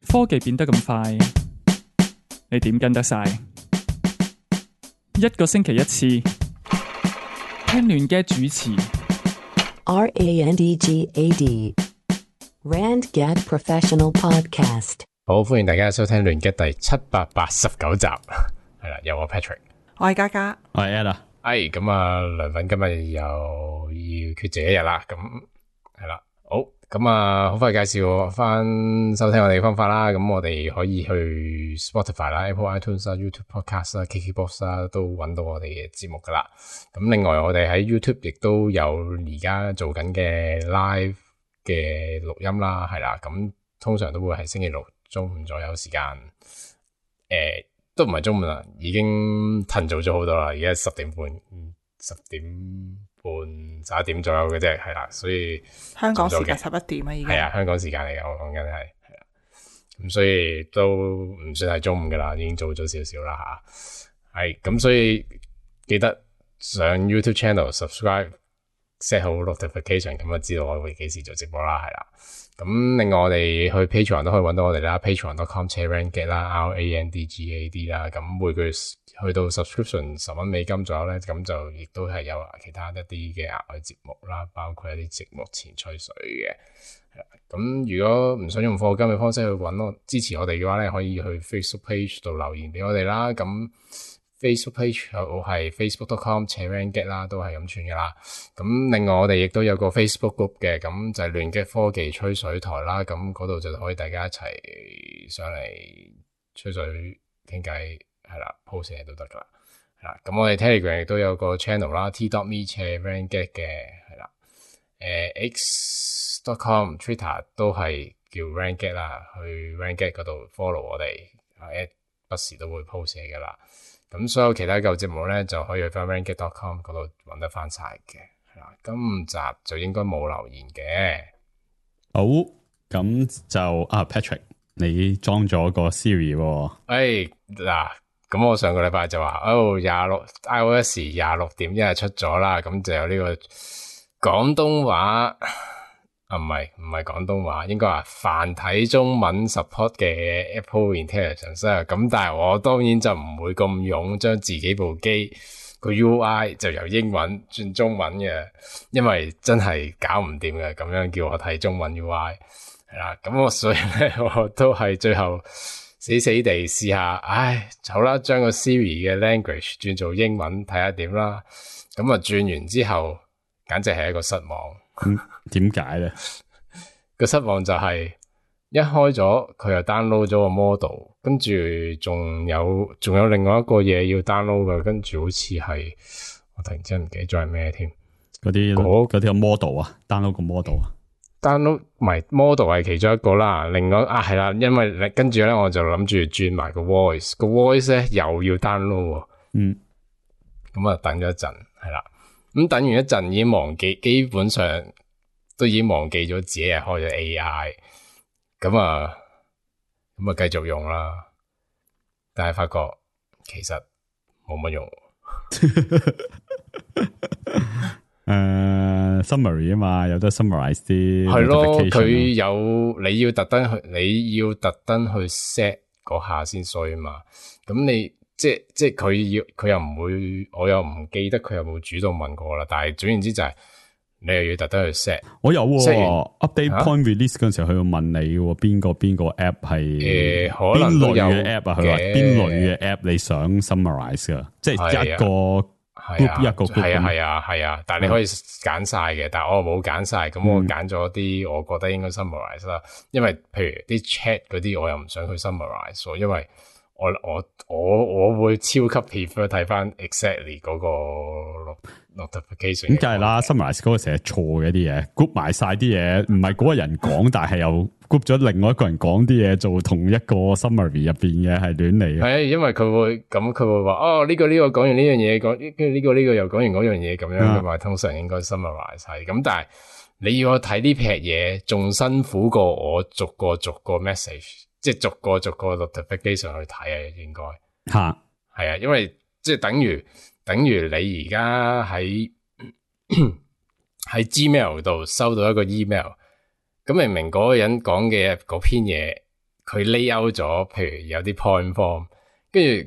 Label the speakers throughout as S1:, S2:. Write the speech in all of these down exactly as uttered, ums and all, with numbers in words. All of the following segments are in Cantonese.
S1: 科技變得咁快，你點跟得晒？一個星期一次，聽亂嘅主持。
S2: R A N D G A D Randgad Professional Podcast。
S3: 好，歡迎大家收聽亂嘅第七百八十九集，係啦，有我 Patrick，
S4: 我係嘉嘉，
S1: 我係 Ella。
S3: 哎，咁啊，涼粉今日又要缺席一日啦，咁係啦，好，咁啊，好快介紹翻收聽我哋嘅方法啦，咁我哋可以去 Spotify 啦、Apple iTunes 啦、YouTube Podcast 啦、K K Box 啦，都揾到我哋嘅節目噶啦。咁另外我哋喺 YouTube 亦都有而家做緊嘅 live 嘅錄音啦，係啦，咁通常都會係星期六中午左右時間，誒、呃。都唔係中午啦，已經騰早咗好多啦。而家十點半、十點半、十一點左右嘅啫，係啦。所以
S4: 香港時間十一點啊，已經
S3: 係啊，香港時間嚟嘅，我講緊係係啦。咁所以都唔算係中午噶啦，已經早咗少少啦吓。係咁，所以記得上 YouTube channel subscribe，set 好 notification， 咁就知道我會幾時做直播啦，係啦。咁另外我哋去 Patreon 都可以揾到我哋啦 ，patreon dot com slash randgad 啦 ，R A N D G A D 啦。咁每個月去到 subscription 十蚊美金左右咧，咁就亦都係有其他一啲嘅額外節目啦，包括一啲節目前吹水嘅。咁如果唔想用課金嘅方式去揾我支持我哋嘅話咧，可以去 Facebook page 度留言俾我哋啦。咁Facebook page 又係 facebook dot com slash randgad 啦，都係咁串嘅啦。咁另外我哋亦都有個 Facebook group 嘅，咁就係亂嘅科技吹水台啦。咁嗰度就可以大家一齊上嚟吹水傾偈，係啦 ，post 嘢都得噶啦，係啦。咁我哋 Telegram 亦都有個 channel 啦 ，t dot me slash randgad 嘅，係啦。誒 x dot com Twitter 都係叫 randgad 啦，去 randgad 嗰度 follow 我哋，誒不時都會 post 嘢噶啦。咁所有其他舊節目咧，就可以去翻 randgad dot com 嗰度揾得翻晒嘅，係啦。今集就應該冇留言嘅。
S5: 好，咁就啊 Patrick， 你裝咗個 Siri 喎。
S3: 誒嗱，咁我上個禮拜就話，哦廿六 iOS 廿六點一係出咗啦，咁就有呢個廣東話。啊，唔係唔係廣東話，應該話繁體中文 support 嘅 Apple Intelligence 啊。咁但係我當然就唔會咁勇，將自己部機個 U I 就由英文轉中文嘅，因為真係搞唔掂嘅。咁樣叫我睇中文 U I 係啦，咁我所以咧我都係最後死死地試下，唉，好啦，將個 Siri 嘅 language 轉做英文睇下點啦。咁啊轉完之後，簡直係一個失望。
S5: 咁點解咧？
S3: 個失望就係一開咗佢又 download 咗個 model， 跟住仲有仲有另外一個嘢要 download 嘅，跟住好似係我突然之間唔記得咗係咩添。
S5: 嗰啲嗰啲 model 啊 ，download 個 model 啊
S3: ，download 唔係 model 係其中一個啦。另外啊係啦，因為跟住咧我就諗住轉埋個 voice， 個 voice 咧又要 download。嗯，咁啊等咗一陣係啦。咁等完一陣已經忘記，基本上都已經忘記咗自己係開咗 A I， 咁啊，咁啊繼續用啦，但係發覺其實冇乜用。
S5: 誒、uh, ，summary 啊嘛，有得 summarize 啲
S3: 係咯，佢有你要特登去，你要特登去 set 嗰下先衰嘛，咁你。即係即係佢要佢又唔會，我又唔記得佢有冇主動問過啦。但係總言之就係、是、你又要特登去 set。我有、哦、update
S5: point release 嗰陣時候，佢會問你邊個邊個 app 係誒可能邊類嘅 app 啊？佢話邊類嘅 app 你想 summarize 噶？即係一個 group 一個 group
S3: 係啊係啊係啊，但係你可以揀晒嘅，但係我冇揀晒，咁我揀咗啲我覺得應該 summarize 啦。因為譬如啲 chat 嗰啲，我又唔想去 summarize， 因為。我我我我會超級 prefer 睇翻 exactly 嗰個 notification。
S5: 咁梗係啦 ，summarize 嗰個成日錯嘅啲嘢 ，group 埋晒啲嘢，唔係嗰個人講，但係又 group 咗另外一個人講啲嘢做同一個 summary 入邊嘅，係亂嚟嘅。
S3: 係，因為佢會咁，佢會話哦呢個呢個講完呢樣嘢，講跟住呢個呢個又講完嗰樣嘢咁樣嘅嘛。通常應該 summarize 係咁，但係你要我睇呢撇嘢，仲辛苦過我逐個逐個 message。即係逐個逐個 notification 去睇啊，應該吓係啊，因為即係等於等於你而家喺喺 Gmail 度收到一個 email，咁明明嗰個人講嘅嗰篇嘢， 佢 layout 咗，譬如有啲 point form， 跟住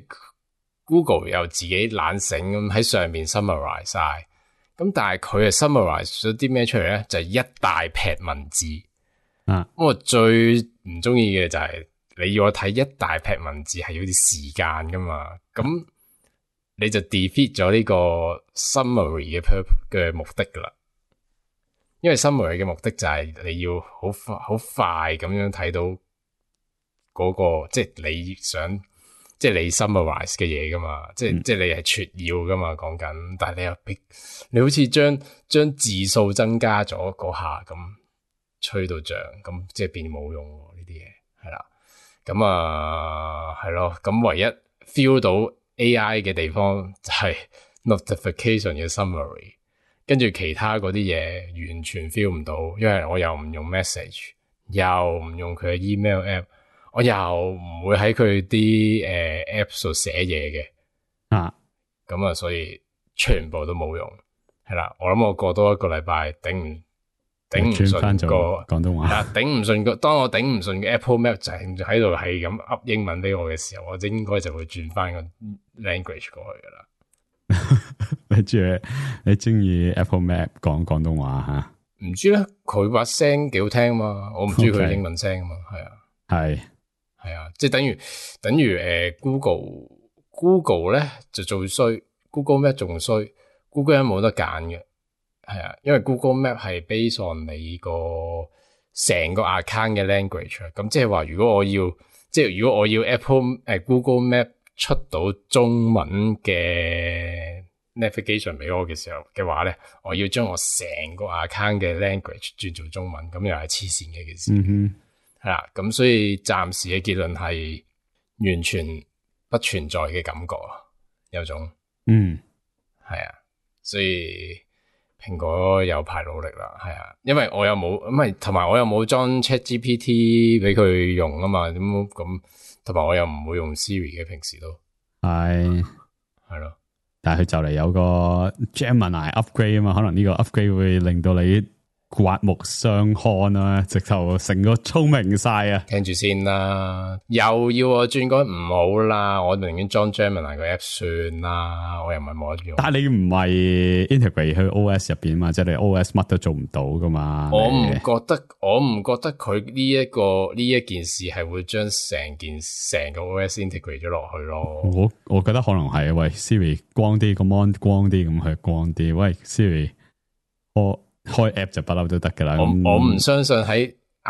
S3: Google 又自己懶醒咁喺上面 summarize 晒，咁但係佢係 summarize 咗啲咩出嚟咧？就係、是、一大撇文字。啊，咁我最唔中意嘅就係你要我睇一大撇文字係要啲時間噶嘛，咁你就 defeat 咗呢個 summary 嘅 purpose 嘅目的噶啦。因為 summary 嘅目的就係你要好快好快咁樣睇到嗰、那個即係、就是、你想即係、就是、你 summarize 嘅嘢噶嘛，即係即係你係撮要噶嘛講緊，但係你又逼你好似將將字數增加咗嗰下咁吹到脹，咁即係變冇用呢啲嘢係啦，咁啊係咯，咁唯一 feel 到 A I 嘅地方就係 notification 嘅 summary。跟住其他嗰啲嘢完全 feel 唔到，因為我又唔用 message， 又唔用佢嘅 email app， 我又唔會喺佢啲誒 app 度寫嘢嘅啊，咁啊，所以全部都冇用，係啦。我諗我過多一個禮拜頂唔頂唔順個廣東話，啊頂唔順個，當我頂唔順嘅 Apple Map 就喺度係咁噏英文俾我嘅時候，我應該就會轉翻個 language 過去噶啦。
S5: 你中意你中意 Apple Map 講廣東話吓？唔
S3: 知咧，佢把聲幾好聽嘛，我唔中意佢英文聲嘛，係、okay. 啊，係係啊，即係等於等於誒、呃、Google Google 咧就最衰 ，Google Map 仲衰 ，Google Map 冇得揀嘅，係啊，因為 Google Map 係 based on 你個成個 account 嘅 language， 咁即係話如果我要即係如果我要 Apple 誒、呃、Google Map 出到中文嘅 navigation 俾我嘅時候嘅話咧，我要將我成個 account 嘅 language 轉做中文，咁又係黐線嘅件事。嗯哼，係啦，咁所以暫時嘅結論係完全不存在嘅感覺，有種，嗯，係啊，所以蘋果有排努力啦，係啊，因為我又冇，唔係，同埋我又冇裝 ChatGPT 俾佢用啊嘛，咁咁。同埋我又唔會用 Siri 嘅，平時都係係咯，但係佢就嚟有個 Gemini upgrade 啊嘛，可能呢個 upgrade 會令到你刮目相看啊，直頭成個聰明晒啊！聽住先啦，又要我轉嗰唔好啦，我寧願裝 Gemini 個 app 算啦，我又唔係冇得用。但係你唔係 integrate 去 O S 入邊嘛，即係你 O S 乜都做唔到噶嘛。我唔覺得，我唔覺得佢呢一個呢一件事係會將成件成個 O S integrate 咗落去咯。我我覺得可能係，喂 Siri 光啲，個 mon 光啲咁去光啲，喂 Siri 我。開 app 就不嬲都得噶啦，我我唔相信喺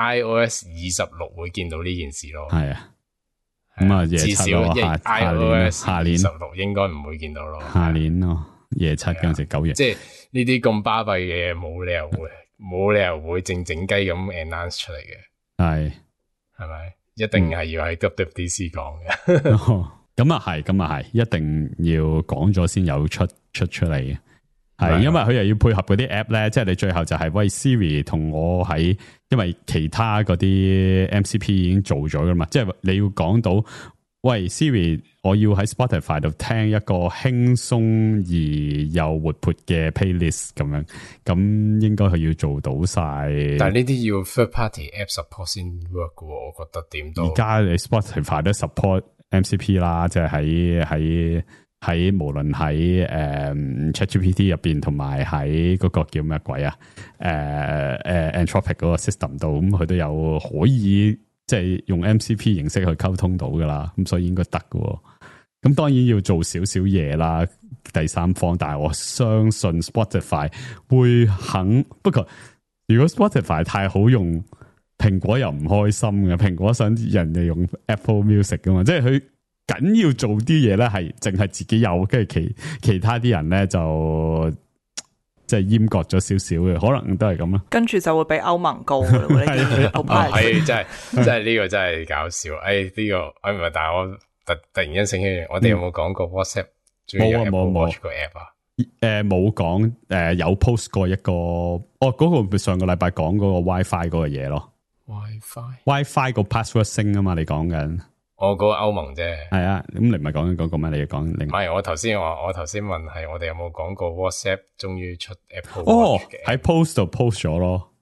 S3: iOS 二十六會見到呢件事咯。係啊，咁啊，至少下 iOS 下年二十六應該唔會見到咯。下年咯，夜七嗰陣時九月，即係呢啲咁巴閉嘅嘢，冇理由會冇理由會靜靜雞咁 announce 出嚟嘅。係係咪？一定係要喺 W W D C 講嘅。咁啊係，咁啊係，一定要講咗先有出出出嚟嘅。係，因為佢又要配合嗰啲 app 咧，即係你最後就係喂 Siri 同我喺，因為其他嗰啲 M C P 已經做咗噶嘛，即係你要講到喂 Siri，我要喺 Spotify 度聽一個輕鬆而又活潑嘅 playlist 咁樣，咁應該係要做到晒。但係呢啲要 third party app support 先 work 嘅，我覺得點都。而家你 Spotify 都 support M C P 啦，即係喺喺。喺無論喺誒 ChatGPT 入邊，同埋喺嗰個叫咩鬼啊？誒、呃、誒、呃、Anthropic 嗰個 system 度，咁佢都有可以即係、就是、用 M C P 形式去溝通到噶啦，咁所以應該得嘅。咁當然要做少少嘢啦，第三方。但係我相信 Spotify 會肯。不過如果 Spotify 太好用，蘋果又唔開心嘅。蘋果想人哋用 Apple Music 噶嘛，即係佢。緊要做啲嘢咧，係淨係自己有，跟住其其他啲人咧就即係閹割咗少少嘅，可能都係咁啦。跟住就會俾歐盟告嘅，係真係真係呢個真係搞笑。誒、哎、呢、這個我唔係，但係我突突然間醒起，我哋有冇講過 WhatsApp？冇啊冇冇個 app 啊？誒冇講誒有 post 過一個哦嗰、那個上個禮拜講嗰個 WiFi 嗰個嘢咯。WiFi WiFi 個 password 升啊嘛，你講緊。我嗰個歐盟啫，係啊，咁你唔係講緊嗰個咩？你講另唔係？我頭先話，我頭先問係我哋有冇講過 WhatsApp 終於出 Apple Watch 嘅？哦，喺 post 度 post 咗咯，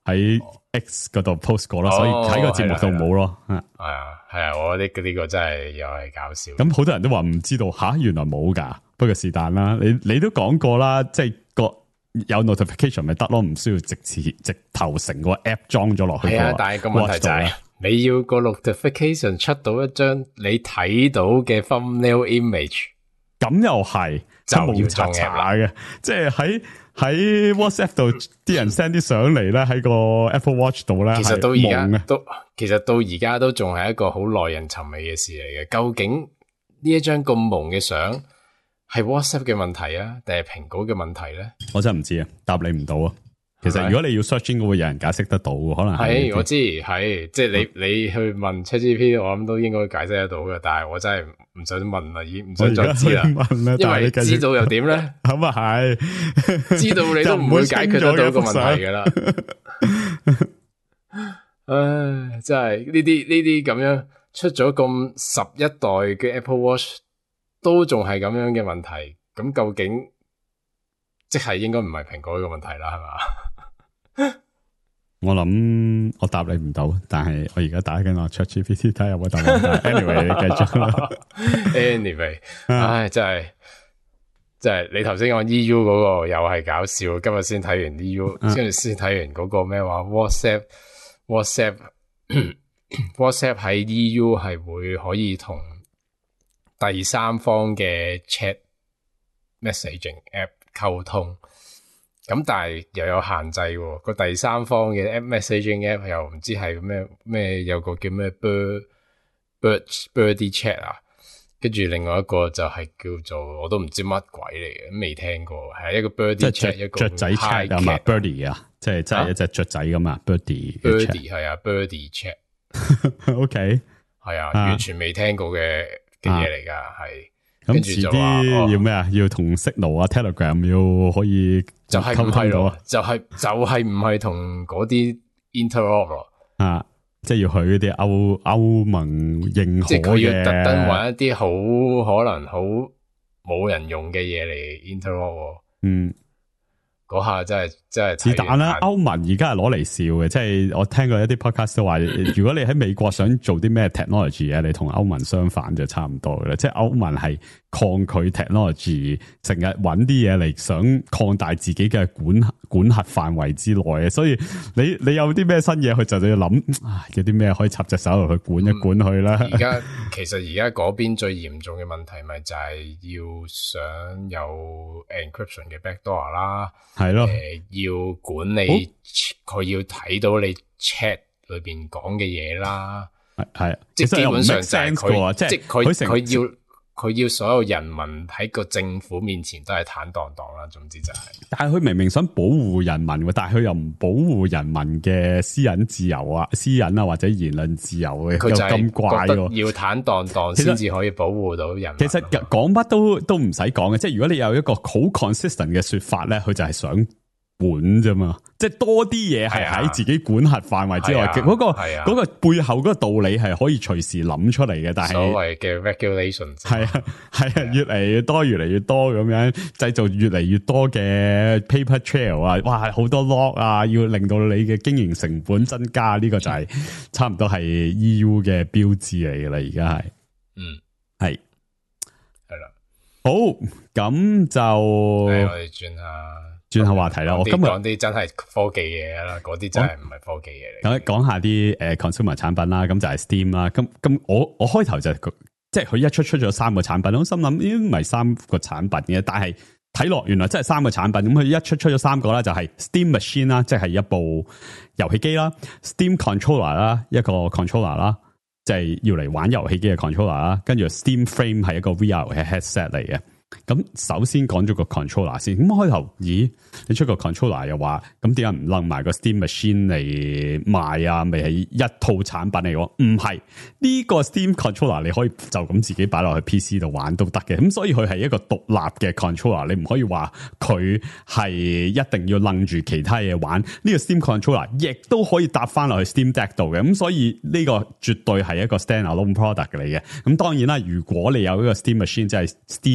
S5: 喺 X 嗰度 post 過咯，所以喺個節目度冇咯。
S3: 係啊係啊，我覺得呢個真係又係搞笑。
S5: 咁好多人都話唔知道吓，原來冇噶。不過是但啦，你你都講過啦，即係個有 notification 咪得咯，唔需要直接直頭成個 app 裝咗落去。
S3: 係啊，但係個問題就係、是、你要個 notification 出到一張你睇到嘅 thumbnail image，
S5: 咁又係就冇查查嘅，即係喺喺 WhatsApp 度啲人 send 啲相嚟咧，喺個 Apple Watch 度咧，
S3: 其實到而家都其實到而家都仲係一個好耐人尋味嘅事嚟嘅。究竟呢一張咁蒙嘅相係 WhatsApp 嘅問題啊，定係蘋果嘅問題咧？
S5: 我真係唔知啊，答你唔到啊。其實如果你要 search 應該會有人解釋得到，可能係
S3: 我知係，即係你、嗯、你去問 ChatGPT， 我諗都應該解釋得到嘅。但係我真係唔想問啦，已經唔想再知啦。因為知道又點咧？咁啊係，知道你都唔會解決得到個問題噶啦。唉，真係呢啲呢啲咁樣出咗咁十一代嘅 Apple Watch 都仲係咁樣嘅問題，咁究竟即係應該唔係蘋果嘅問題啦，係嘛？
S5: 我諗我答你唔到，但係我而家打緊我 ChatGPT 睇下有冇答案。Anyway， 你繼續啦。
S3: Anyway， 唉，真係真係你頭先講 E U 嗰個又係搞笑，今日先睇完 E U， 跟住先睇完嗰個咩話 WhatsApp WhatsApp WhatsApp 喺 E U 係會可以同第三方嘅 chat messaging app 溝通。咁但係又有限制喎，個第三方嘅 app messaging app 又唔知係咩咩，有個叫咩 bird bird birdie chat 啊，跟住另外一個就係叫做我都唔知乜鬼嚟嘅，未聽過，係一個 birdie chat， 一個
S5: 雀仔 chat 啊嘛 ，birdie 啊，即係即係一隻雀仔咁啊 ，birdie
S3: birdie 係啊 birdie chat，OK 係啊，完全未聽過嘅嘅嘢嚟噶，係。
S5: 咁遲啲要咩啊？要同 Signal 啊 Telegram 要可以
S3: 就係唔係咯？就係就係唔係同嗰啲 interop 咯？
S5: 啊，即係要去嗰啲歐歐盟認可嘅，即係佢要特登
S3: 揾一啲好可能好冇人用嘅嘢嚟 interop。嗯。嗰下真係真係
S5: 是但啦，歐盟而家係攞嚟笑嘅，即係我聽過一啲 podcast 都話，如果你喺美國想做啲咩 technology 嘢，你同歐盟相反就差唔多嘅啦。即係歐盟係抗拒 technology， 成日揾啲嘢嚟想擴大自己嘅管管轄範圍之內嘅，所以你你有啲咩新嘢，佢就就要諗，有啲咩可以插隻手落去管一管佢啦。
S3: 而、嗯、家其實而家嗰邊最嚴重嘅問題，咪就係要想有 encryption 嘅 backdoor 啦。
S5: 係咯，
S3: 誒、呃，要管理佢、哦、要睇到你 chat 裏邊講嘅嘢啦，
S5: 係，
S3: 即係基本上就係佢，
S5: 即
S3: 係佢佢要佢要所有人民喺個政府面前都係坦蕩蕩啦。總之就係、是，
S5: 但係佢明明想保護人民，但係佢又唔保護人民嘅私隱自由啊、私隱啊或者言論自由嘅，佢就咁怪咯。
S3: 要坦蕩蕩先至可以保護到人民。
S5: 其實講乜都都唔使講嘅，即係如果你有一個好 consistent 嘅說法咧，佢就係想管啫嘛，即係多啲嘢係喺自己管轄範圍之外，嗰、嗰個嗰、嗰個背後嗰個道理係可以隨時諗出嚟嘅。但係
S3: 所謂嘅 regulations
S5: 係啊係啊，越嚟越多越嚟越多咁樣製造越嚟越多嘅 paper trail 啊，哇好多 log 啊，要令到你嘅經營成本增加，呢、呢個就係差唔多係 E U 嘅標誌嚟嘅啦，而家係嗯係
S3: 係啦，
S5: 好咁就
S3: 我哋轉下。
S5: 轉下話題啦，我今日
S3: 講啲真係科技嘢啦，嗰啲真係唔係科技嘢嚟。
S5: 講講下啲誒 consumer 產品啦，咁就係 Steam 啦。咁咁我我開頭就係、即係佢一出出咗三個產品，我心諗咦唔係三個產品嘅，但係睇落原來真係三個產品。咁佢一出出咗三個啦，就係 Steam Machine 啦，即係一部遊戲機啦 ，Steam Controller 啦，一個 controller 啦，即係要嚟玩遊戲機嘅 controller 啦，跟住 Steam Frame 係一個 V R 嘅 headset 嚟嘅。咁首先講咗個 controller 先，咁開頭，咦？你出個 controller 又話，咁點解唔擸埋個 Steam Machine 嚟賣啊？咪係一套產品嚟喎？唔係，呢個 Steam controller 你可以就咁自己擺落去 P C 度玩都得嘅，咁所以佢係一個獨立嘅 controller，你唔可以話佢係一定要擸住其他嘢玩。呢個 Steam controller 亦都可以搭翻落去 Steam Deck 度嘅，咁所以呢個絕對係一個 standalone product 嚟嘅。咁當然啦，如果你有一個 Steam Machine，即係 Steam 嘅遊戲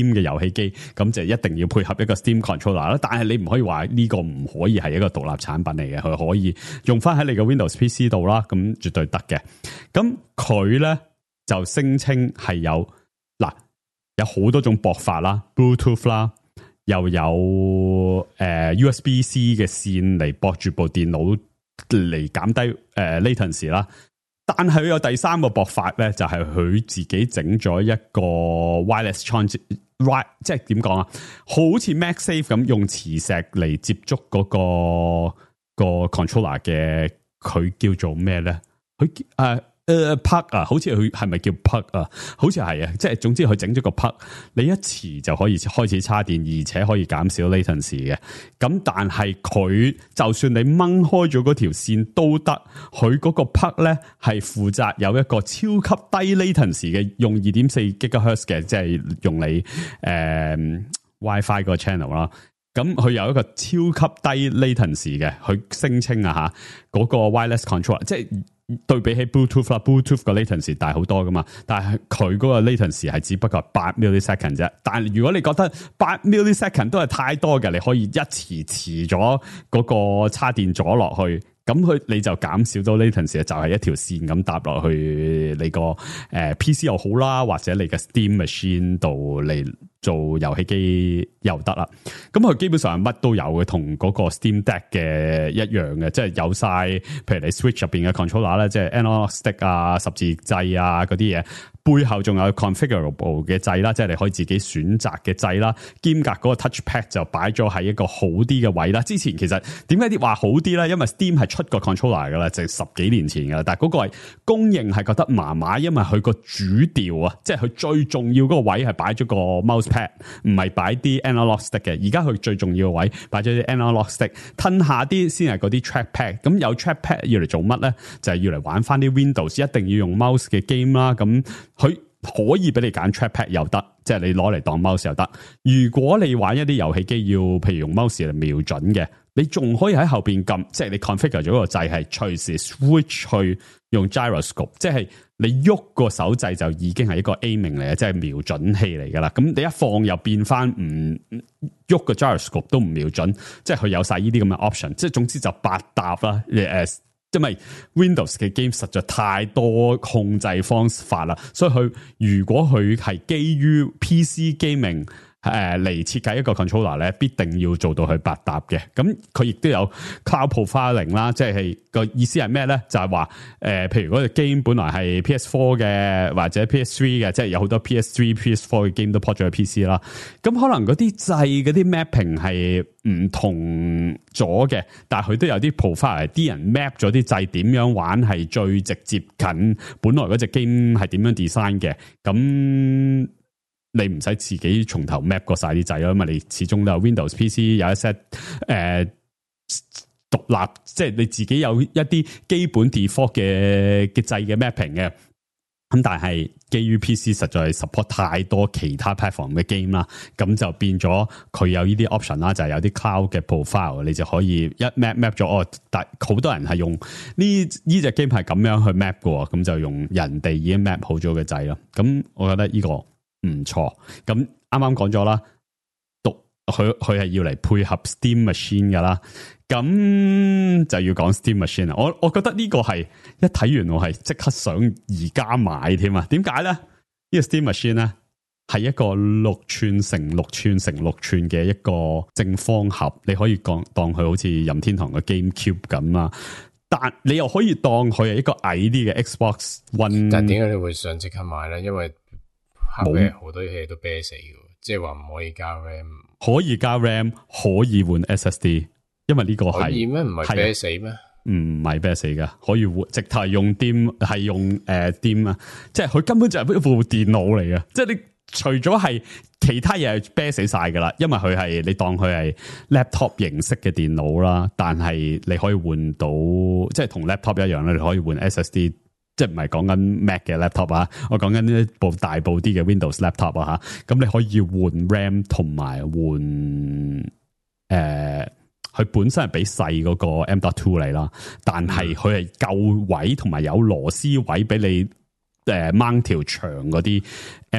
S5: 戲機，咁就一定要配合一個 Steam controller 啦。但係你唔可以話呢個唔可以係一個獨立產品嚟嘅，佢可以用翻喺你嘅 Windows P C 度啦，咁絕對得嘅。咁佢咧就聲稱係有嗱有好多種駁法啦 ，Bluetooth 啦。又有誒、呃、U S B C 嘅線嚟駁住部電腦嚟減低誒、呃、latency 啦，但係佢有第三個駁法咧，就係、是、佢自己整咗一個 wireless charge，即係點講啊？好似 MagSafe 咁用磁石嚟接觸嗰、那個、那個 controller 嘅，佢叫做咩咧？佢誒。呃誒 plug 啊，好似佢係咪叫 plug 啊？好似係啊，即係總之佢整咗個 plug，你一遲就可以開始插電，而且可以減少 latency 嘅。咁但係佢就算你掹開咗嗰條線都得，佢嗰個 plug 咧係負責有一個超級低 latency 嘅，用 二點四 gigahertz 嘅，即係用你誒、呃、WiFi 個 channel 啦。咁佢有一個超級低 latency 嘅，佢聲稱啊吓嗰個 wireless control， 即係。對比起 Bluetooth 啦 ，Bluetooth 個 latency 大好多噶嘛，但係佢嗰個 latency 係只不過八 millisecond 啫。但係如果你覺得八 millisecond 都係太多嘅，你可以一遲遲咗嗰個插電咗落去，咁佢你就減少咗 latency，就係一條線咁搭落去你個誒 P C 又好啦，或者你嘅 Steam machine 度嚟做遊戲機又得啦。咁佢基本上乜都有嘅，同嗰個 Steam Deck 嘅一樣嘅，即係有晒，譬如你 Switch 入邊嘅 controller 咧，即係 analog stick 啊、十字掣啊嗰啲嘢。背後仲有 configurable 嘅掣啦，即係你可以自己選擇嘅掣啦，兼夾嗰個 touchpad 就擺咗喺一個好啲嘅位啦。之前其實點解啲話好啲咧？因為 Steam 係出個 controller 噶啦，就係十幾年前噶啦，但係嗰個係公認係覺得麻麻，因為佢個主調啊，即係佢最重要嗰個位係擺咗個 mouse pad， 唔係擺啲 analog stick 嘅。而家佢最重要嘅位擺咗啲 analog stick， 褪下啲先係嗰啲 trackpad。咁有 trackpad 要嚟做乜咧？就係要嚟玩翻啲 Windows， 一定要用 mouse 嘅 game 啦。咁佢可以俾你揀 trackpad 又得，即係你攞嚟當 mouse 又得。如果你玩一啲遊戲機要，譬如用 mouse 嚟瞄準嘅，你仲可以喺後邊撳，即係你 configure 咗個掣係隨時 switch 去用 gyroscope， 即係你喐個手掣就已經係一個 aiming 嚟嘅，即係瞄準器嚟噶啦。咁你一放又變翻唔喐個 gyroscope 都唔瞄準，即係佢有晒呢啲咁嘅 option。即係總之就百搭啦，誒。因為 Windows 嘅 game 實在太多控制方法啦，所以佢如果佢係基於 P C gaming 誒嚟設計一個 controller 咧，必定要做到佢百搭嘅。咁佢亦都有 cloud profiling 啦，即係個意思係咩咧？就係話誒，譬如嗰個 game 本來係 P S 四 嘅或者 P S 三嘅，即係有好多 P S 三、P S 四嘅 game 都 port 咗去 P C 啦。咁可能嗰啲掣嗰啲 mapping 係唔同咗嘅，但係佢都有啲 profile， 啲人 map 咗啲掣點樣玩係最直接近本來嗰隻 game 係點樣 design 嘅。咁你唔使自己從頭 map 過晒啲掣咯，因為你始終都有 Windows P C 有一 set 誒、呃、獨立，即係你自己有一啲基本 default 嘅嘅掣嘅 mapping 嘅。咁但係基於 P C 實在 support 太多其他 platform 嘅 game 啦，咁就變咗佢有呢啲 option 啦，就係有啲 cloud 嘅 profile， 你就可以一 map map 咗哦。但好多人係用呢呢隻 game 係咁樣去 map 嘅，咁就用人哋已經 map 好咗嘅掣咯。咁我覺得呢個唔錯。咁啱啱講咗啦，讀佢佢係要嚟配合 Steam Machine 噶啦。咁就要講 Steam Machine 啦，我我覺得呢個係一睇完我係即刻想而家買添啊！點解咧？呢個 Steam Machine 咧係一個六寸乘六寸乘六寸嘅一個正方盒，你可以講當佢好似任天堂嘅 GameCube 咁啦，但你又可以當佢係一個矮啲嘅 Xbox One。
S3: 但點解你會想即刻買咧？因為後尾好多嘢都啤死嘅，即係話唔可以加 RAM，
S5: 可以加 RAM， 可以換 S S D。因為呢個係可以咩？唔係啤死咩？唔係啤死㗎，可以換，直頭係用 D I M 係用誒 D I M 啊，即係佢根本就係一部電腦嚟嘅。即係你除咗係其他嘢係啤死晒噶啦，因為佢係你當佢係 laptop 形式嘅電腦啦，但係你可以換到，即係同 laptop 一樣咧，你可以換 S S D， 即係唔係講緊 Mac 嘅 laptop 啊，我講緊一部大部啲嘅 Windows laptop 啊吓，咁你可以換 RAM 同埋換誒。呃佢本身係俾細嗰個 M dot two 嚟啦，但係佢係夠位同埋有螺絲位俾你誒掹條長嗰啲 M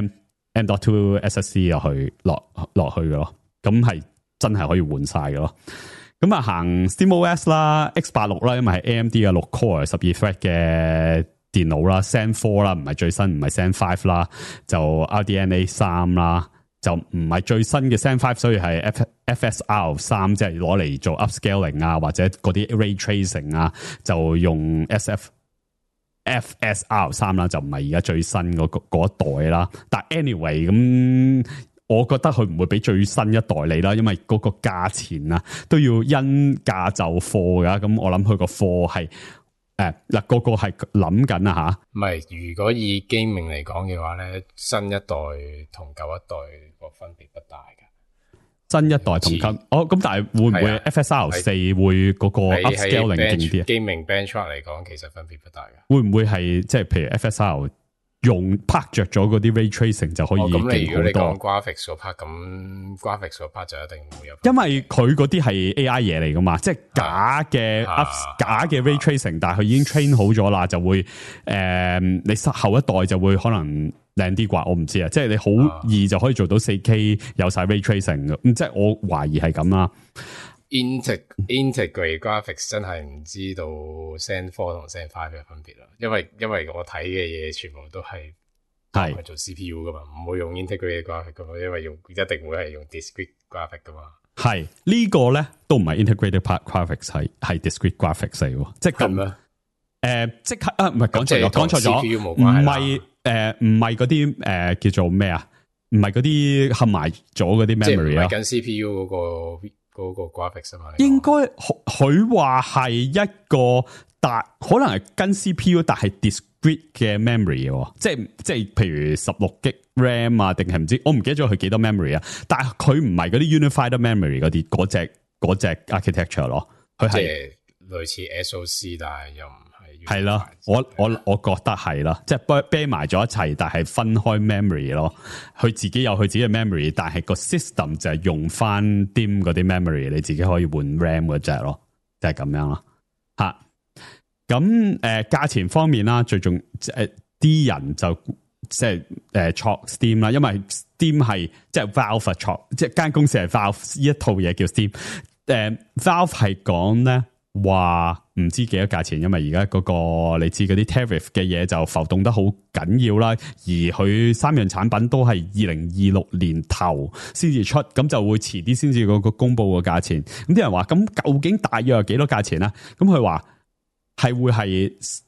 S5: M dot two S S D 落去落落去嘅咯，咁係真係可以換晒嘅咯。咁啊行 SteamOS 啦 ，X 八六啦，因為係 A M D 嘅六 core 十二 thread 嘅電腦啦 ，Zen four 啦，唔係最新，唔係 Zen five 啦，就 R D N A 三啦，就唔係最新嘅 Zen five，所以係 F F S R 三，即係攞嚟做 upscaling 啊，或者嗰啲 ray tracing 啊，就用 S F F S R 三啦，就唔係而家最新嗰嗰一代啦。但 anyway 咁。我覺得佢唔會俾最新一代你啦，因為嗰個價錢啊都要因價就貨噶。咁我諗佢個貨係誒嗱個個係諗緊啊吓。
S3: 唔係，如果以 gaming 嚟講嘅話咧，新一代同舊一代個分別不大嘅。
S5: 新一代同舊哦咁，但係會唔會 F S R 四會嗰個 upscaling 勁啲啊
S3: ？gaming benchmark 嚟講，其實分別不大嘅。
S5: 會唔會係即係譬如 F S R？用拍着咗嗰啲 ray tracing 就可以勁好多。咁、哦、你如果你講 graphics 嗰 part， 咁 graphics 嗰 part 就一定會有。因為佢嗰啲係 A I 嘢嚟噶嘛，即係假嘅、啊、假嘅 ray tracing，、啊、但係佢已經 train 好咗啦，就會誒、呃，你後一代就會可能靚啲啩，我唔知啊。即係你好易就可以做到 四 K 有晒 ray tracing 嘅，咁即係我懷疑係咁啦。Integ integrate graphics 真係唔知道 Zen four 同 Zen five 嘅分別啦，因為因為我睇嘅嘢全部都係係做 C P U 噶嘛，唔會用 integrate graphic 噶嘛，因為用一定會係用 discrete graphic 噶嘛。係、這個、呢個咧都唔係 integrated graphics， 係係 discrete graphics 嚟喎，即係咁誒，即刻啊，唔係講錯咗，講錯咗，唔係誒，唔係嗰啲誒叫做咩啊？唔係嗰啲合埋咗嗰啲 memory 啊，即係唔係跟 C P U 嗰、嗰個。嗰個 graphics 啊嘛，應該佢話係一個但可能係跟 C P U， 但係 discrete 嘅 memory 喎，即係即係譬如十六 G RAM 啊，定係唔知我唔記得咗佢幾多 memory 啊，但係佢唔係嗰啲 unified memory 嗰啲嗰隻嗰隻 architecture 咯，佢係類似 S O C， 但係又唔係係啦，我我我覺得係啦，即係啤埋咗一齊，但係分開 memory 咯。佢自己有佢自己嘅 memory， 但係個 system 就係用翻 D I M 嗰啲 memory， 你自己可以換 RAM 嗰隻咯，就係、是、咁樣咯。吓，咁誒價錢方面啦，最重誒啲、呃、人就即係誒戳 Steam 啦，因為 Steam 係即係 Valve 戳，即係間公司係 Valve 呢一套嘢叫 Steam。誒、呃、Valve 係講咧。話唔知幾多價錢，因為而家嗰個你知嗰啲 tariff 嘅嘢就浮動得好緊要啦，而佢三樣產品都係二零二六年頭先至出，咁就會遲啲先至嗰個公布個價錢。咁啲人話咁究竟大約有幾多價錢咧？咁佢話係會係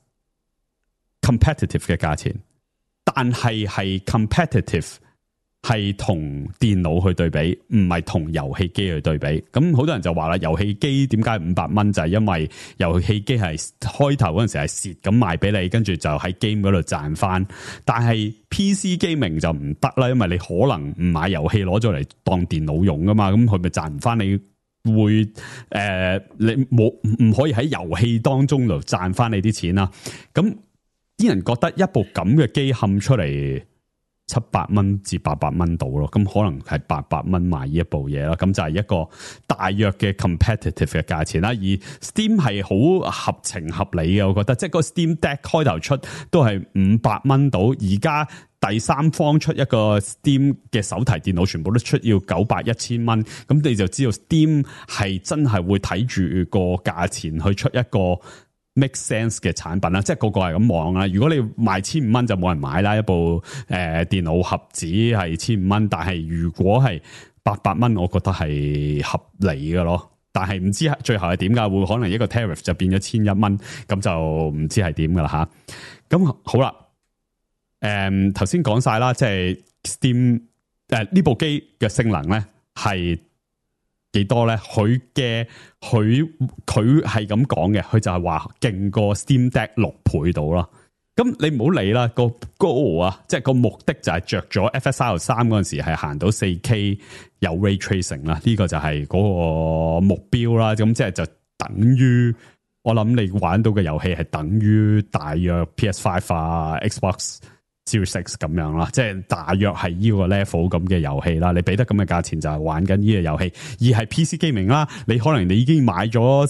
S5: competitive 嘅價錢，但係係 competitive。係同電腦去對比，唔係同遊戲機去對比。咁好多人就話啦，遊戲機點解五百蚊？就係、是、因為遊戲機係開頭嗰陣時係蝕咁賣俾你，跟住就喺 game 嗰度賺翻。但係 P C gaming就唔得啦，因為你可能唔買遊戲攞咗嚟當電腦用噶嘛，咁佢咪賺唔翻？你會誒、呃，你冇唔可以喺遊戲當中度賺翻你啲錢啦。咁啲人覺得一部咁嘅機冚出嚟。七百蚊至八百蚊到咯，咁可能係八百蚊買呢一部嘢啦，咁就係一個大約嘅 competitive 嘅價錢啦。而 Steam 係好合情合理嘅，我覺得，即係個 Steam Deck 開頭出都係五百蚊到，而家第三方出一個 Steam 嘅手提電腦，全部都出要九百一千蚊，咁你就知道 Steam 係真係會睇住個價錢去出一個。make sense 嘅產品啦，即係個個係咁望啦。如果你賣千五蚊就冇人買啦，一部誒、呃、電腦盒子係千五蚊，但係如果係八百蚊，我覺得係合理嘅咯。但係唔知最後係點噶，會可能一個 tariff 就變咗千一蚊，咁就唔知係點噶啦吓。咁好啦，誒頭先講晒啦，即係 Steam 誒呢部機嘅性能咧係。幾多咧？佢嘅佢佢係咁講嘅，佢就係話勁過 Steam Deck 六倍到啦。咁你唔好理啦，個 goal 啊，即係個目的就係着咗 F S R 三嗰陣時係行到四 K 有 ray tracing 啦，呢個就係嗰個目標啦。咁即係就等於我諗你玩到嘅遊戲係等於大約 P S five 啊 Xbox Series X 咁樣啦，即係大約係呢個 level 咁嘅遊戲啦。你俾得咁嘅價錢就係玩緊呢個遊戲，而係 P C gaming 啦。你可能你已經買咗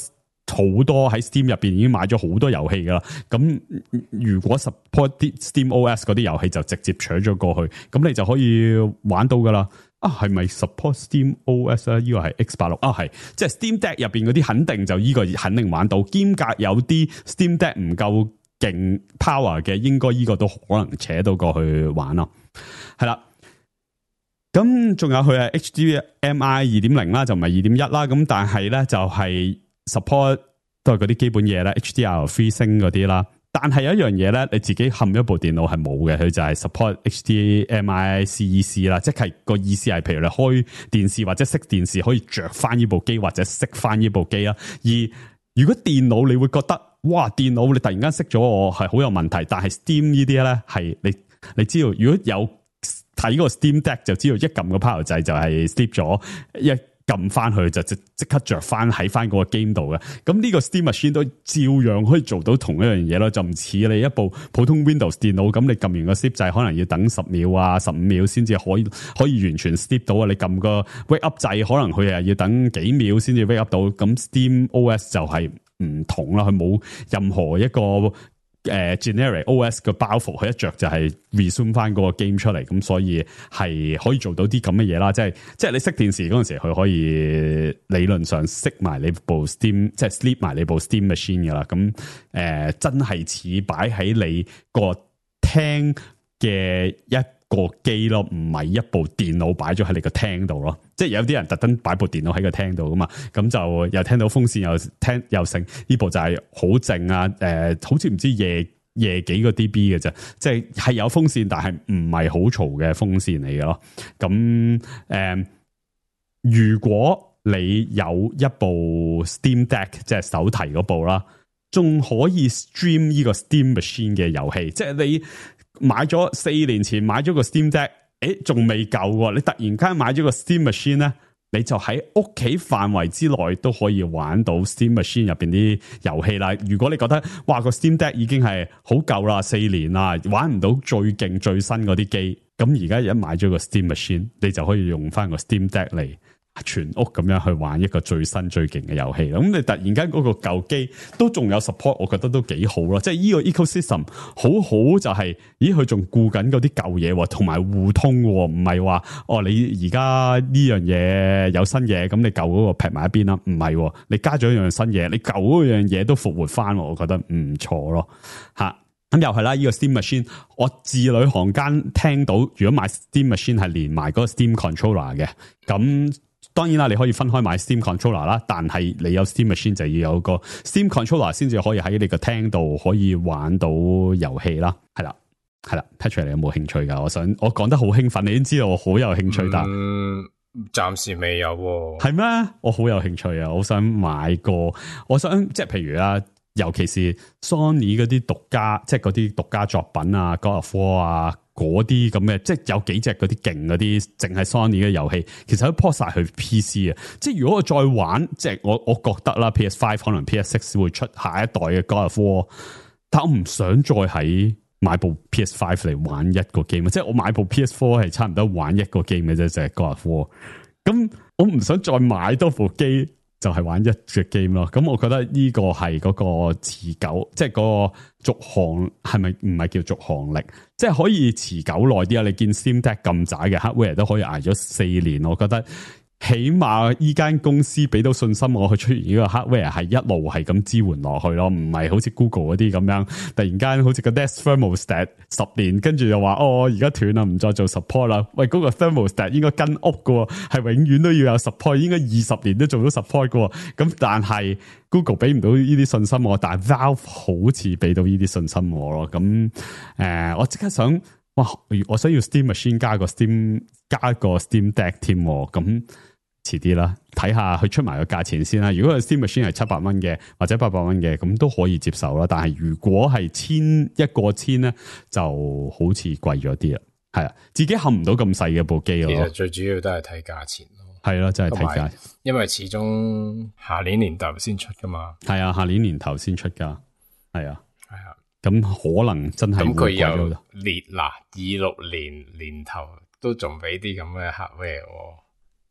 S5: 好多喺 Steam 入邊已經買咗好多遊戲噶啦。咁如果 support 啲 SteamOS 嗰啲遊戲就直接搶咗過去，咁你就可以玩到噶啦。啊，係咪 support SteamOS 啊？呢個係 X 八十六啊，係即係 Steam Deck 入邊嗰啲肯定就呢個肯定玩到。兼夾有啲 Steam Deck 唔夠勁 power 嘅，應該呢個都可能扯到過去玩咯。係啦。咁仲有佢係 H D M I 二點零啦，就唔係二點一啦。咁但係咧就係 support 都係嗰啲基本嘢啦 ，H D R 三星嗰啲啦。但係有一樣嘢咧，你自己冚一部電腦係冇嘅，佢就係 support H D M I C E C 啦，即係個意思係，譬如你開電視或者熄電視可以着翻呢部機或者熄翻呢部機啦。而如果電腦你會覺得，哇，電腦你突然間熄咗我係好有問題，但係 Steam 呢啲咧係你你知道，如果有睇個 Steam Deck 就知道，一撳個 power 掣就係 sleep 咗，一撳翻去就即即刻着翻喺翻嗰個 game 度嘅。咁呢個 Steam Machine 都照樣可以做到同一樣嘢咯，就唔似你一部普通 Windows 電腦咁，你撳完個 sleep 掣可能要等十秒啊、十五秒先至可以可以完全 sleep 到啊。你撳個 wake up 掣，可能佢係要等幾秒先至 wake up 到。咁 Steam O S 就係唔同啦，佢冇任何一個。誒、uh, generic O S 嘅包袱，佢一着就係 resume 翻嗰個 game 出嚟，咁所以係可以做到啲咁嘅嘢啦。即係即係你熄電視嗰陣時，佢可以理論上熄埋你部 Steam， 即係 sleep 埋你部 Steam machine 噶啦。咁誒、呃、真係似擺喺你個廳嘅一個機咯，唔係一部電腦擺咗喺你個廳度咯。即係有啲人特登擺部電腦喺個廳度噶嘛，咁就又聽到風扇又聽又剩，呢部就係好靜啊！誒、呃，好似唔知夜夜幾個 D B 嘅啫，即係係有風扇，但係唔係好嘈嘅風扇嚟嘅咯。咁誒、呃，如果你有一部 Steam Deck， 即係手提嗰部啦，仲可以 stream 呢個 Steam Machine 嘅遊戲，即係你。買咗四年前買咗個 Steam Deck， 誒仲未夠喎！你突然間買咗個 Steam Machine 咧，你就喺屋企範圍之內都可以玩到 Steam Machine 入邊啲遊戲啦。如果你覺得哇個 Steam Deck 已經係好舊啦，四年啦，玩唔到最勁最新嗰啲機，咁而家一買咗個 Steam Machine， 你就可以用翻個 Steam Deck 嚟。全屋咁樣去玩一個最新最勁嘅遊戲，咁你突然間嗰個舊機都仲有 support， 我覺得都幾好咯。即係呢個 ecosystem 好好就係、是，咦佢仲顧緊嗰啲舊嘢，同埋互通，唔係話哦你而家呢樣嘢有新嘢，咁你舊嗰個劈埋一邊啦，唔係，你加咗一樣新嘢，你舊嗰樣嘢都復活翻，我覺得唔錯咯，吓。咁又係啦，呢、這個 Steam Machine， 我字裏行間聽到，如果買 Steam Machine 係連埋嗰個 Steam Controller 嘅，咁。當然啦，你可以分開買 Steam Controller 啦，但係你有 Steam Machine 就要有個 Steam Controller 先至可以喺你個廳度可以玩到遊戲啦。係啦，係啦 ，Patrick 你有冇興趣噶？我想我講得好興奮，你已經知道我好有興趣，但
S3: 嗯，暫時未有喎。
S5: 係咩？我好有興趣啊！我想買個，我想即係譬如啦，尤其是 Sony 嗰啲獨家，即係嗰啲獨家作品啊 ，God of War 啊。嗰啲咁嘅，即係有幾隻嗰啲勁嗰啲，淨係 Sony 嘅遊戲，其實都 port 晒去 P C 啊！即係如果我再玩，即係我我覺得啦 ，P S 五 可能 P S 六會出下一代嘅 God of War，但我唔想再喺買部 P S 五 嚟玩一個 game，即係我買部 P S 四係差唔多玩一個 game 嘅啫，就係 God of War。咁我唔想再買多部機。就係玩一隻 game 咯，咁我覺得呢個係嗰個持久，即係嗰個續航係咪唔係叫續航力，即係可以持久耐啲啊！你見 Steam Deck 咁渣嘅 hardware 都可以挨咗四年，我覺得起碼依間公司俾到信心我去出現呢個 hardware 係一路係咁支援落去咯，唔係好似 Google 嗰啲咁樣，突然間好似個 desk thermostat 十年，跟住又話哦而家斷啦，唔再做 support 啦。喂，嗰、嗰個 thermostat 應該跟屋㗎，係永遠都要有 support， 應該二十年都做到 support 㗎。咁但係 Google 俾唔到呢啲信心我，但係 Valve 好似俾到呢啲信心我咯。咁誒、呃，我即刻想哇，我想要 Steam Machine 加個 Steam 加個 Steam Deck 添，咁。遲啲啦，睇下佢出埋個價錢先啦。如果個 Steam Machine 係七百蚊嘅，或者八百蚊嘅，咁都可以接受啦。但係如果係千一個千咧，就好似貴咗啲啦。係啊，自己冚唔到咁細嘅部機咯。
S3: 其實最主要都係睇價錢咯。係
S5: 咯，真係睇價，
S3: 因為始終下年年頭先出噶嘛。
S5: 係啊，下年年頭先出噶。係啊，係
S3: 啊。
S5: 咁可能真係
S3: 咁佢又列嗱二六年年頭都仲俾啲咁嘅 hardware。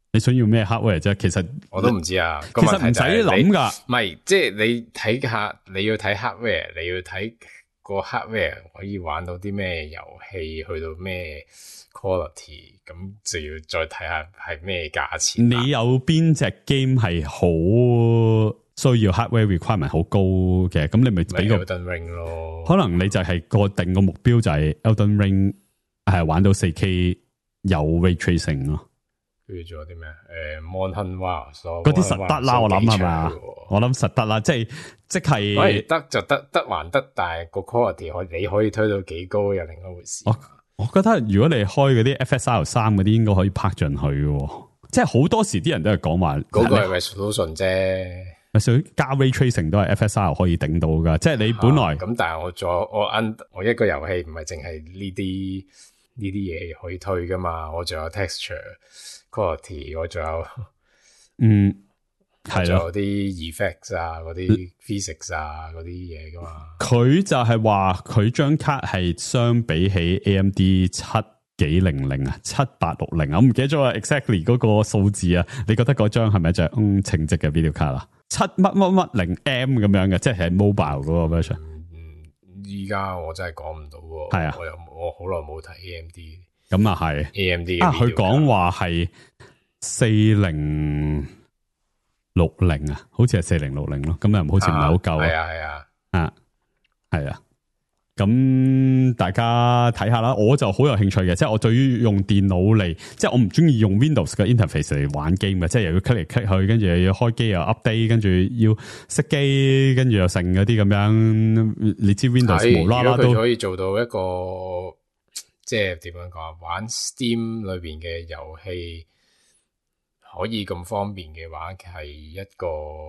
S5: 你想要咩 hardware 啫？其實
S3: 我都唔知啊。
S5: 其實唔使諗噶，
S3: 唔係即係你睇下，你要睇 hardware， 你要睇個 hardware 可以玩到啲咩遊戲，去到咩 quality， 咁就要再睇下係咩價錢。
S5: 你有邊隻 game 係好需要 hardware requirement 好高嘅？咁你咪俾個
S3: Elden Ring 咯。可
S5: 能你就係個定個目標就係 Elden Ring 係玩到 四 K 有 ray tracing 咯。
S3: 跟住仲有啲咩？誒 Monhan Wow
S5: 嗰啲實得啦，我諗係嘛？我諗實得啦，即係即係
S3: 得就得，得還得，但係個 quality 可你可以推到幾高又另一回事。
S5: 我我覺得如果你開嗰啲 F S R 三嗰啲，應該可以拍進去嘅。即係好多時啲人都係講話
S3: 嗰個係 resolution 啫，
S5: 加 ray tracing 都係 F S R 可以頂到噶。即係你本來
S3: 咁、啊，但係我做我 un 我一個遊戲唔係淨係呢啲呢啲嘢可以推噶嘛，我仲有 texture。quality 我仲有，
S5: 嗯，係
S3: 仲有啲 effects 啊，嗰啲 physics 啊，嗰啲嘢噶嘛。
S5: 佢就係話佢張卡係相比起 A M D 七幾零零啊，七八六零啊，我唔記得咗啊 exactly 嗰個數字啊。你覺得嗰張係咪就係嗯稱職嘅 video 卡啦？七乜乜乜零 M 咁樣嘅，即係 mobile 嗰個 version。
S3: 嗯，依家我真係講唔到喎。
S5: 係啊，
S3: 我又我好耐冇睇 A M D。
S5: 咁啊係
S3: A M D
S5: 啊，佢講話係四零六零啊，好似係四零六零咯，咁又好似唔係好夠啊。
S3: 係啊係啊，
S5: 啊係啊，咁大家睇下啦。我就好有興趣嘅，即係我對於用電腦嚟，即係我唔中意用 Windows 嘅 interface 嚟玩 game 嘅，即係又要 click 嚟 click 去，跟住又要開機又 update， 跟住要熄機，跟住又成嗰啲咁樣。你知 Windows 無啦啦都
S3: 可以做到一個。即係點樣講啊？玩 Steam 裏邊嘅遊戲可以咁方便嘅話，係一個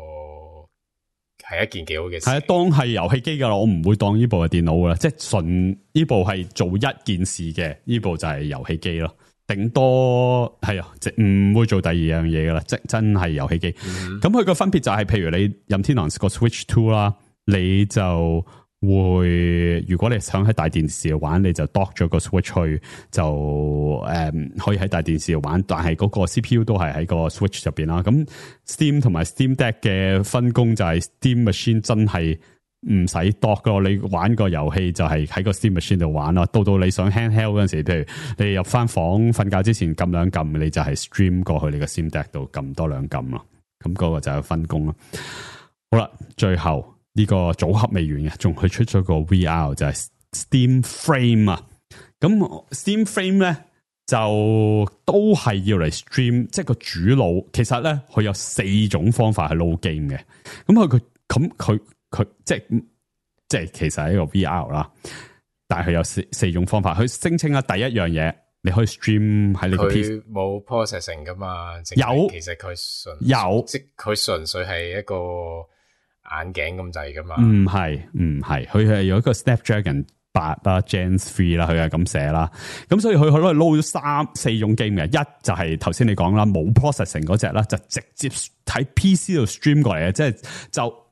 S3: 係一件幾好嘅事。係啊，當係遊戲機噶啦，我唔會當呢部係電腦噶啦，即係純呢部係做一件事嘅，呢部就係遊戲機咯。頂多係啊，即唔會做第二樣嘢噶啦，即真係遊戲機。咁佢個分別就係、是，譬如你任天堂個 Switch Two 啦，你就。會如果你想喺大電視玩，你就 dock 咗個 Switch 去，就誒、嗯、可以喺大電視玩，但係嗰個 C P U 都係喺個 Switch 入邊啦。咁 Steam 同埋 Steam Deck 嘅分工就係 Steam Machine 真係唔使 dock 咯，你玩個遊戲就係喺個 Steam Machine 度玩咯。到到你想 handheld 嗰陣時，譬如你入翻房瞓覺之前撳兩撳，你就係 stream 過去你個 Steam Deck 度撳多兩撳咯。咁嗰個就係分工咯。好啦，最後。呢、這個組合未完嘅，仲佢出咗個 V R 就係 Steam Frame 啊。咁 Steam Frame 咧就都係要嚟 stream， 即係個主腦。其實咧佢有四種方法去 load game 嘅。咁佢佢咁佢佢即係即係其實係一個 V R 啦。但係佢有四四種方法。佢聲稱啊，第一樣嘢你可以 stream 喺你個 P C。佢冇 processing 噶嘛？
S5: 有，
S3: 其實佢純
S5: 有，
S3: 即佢純粹係一個。眼鏡咁滯噶嘛？
S5: 唔係唔係，佢係有一個 Snapdragon 八啦 Gen 三啦，佢係咁寫啦。咁所以佢佢攞嚟撈咗三四種 game 嘅，一就係頭先你講啦，冇 processing 嗰隻啦，就直接喺 P C 度 stream 過嚟嘅，即係就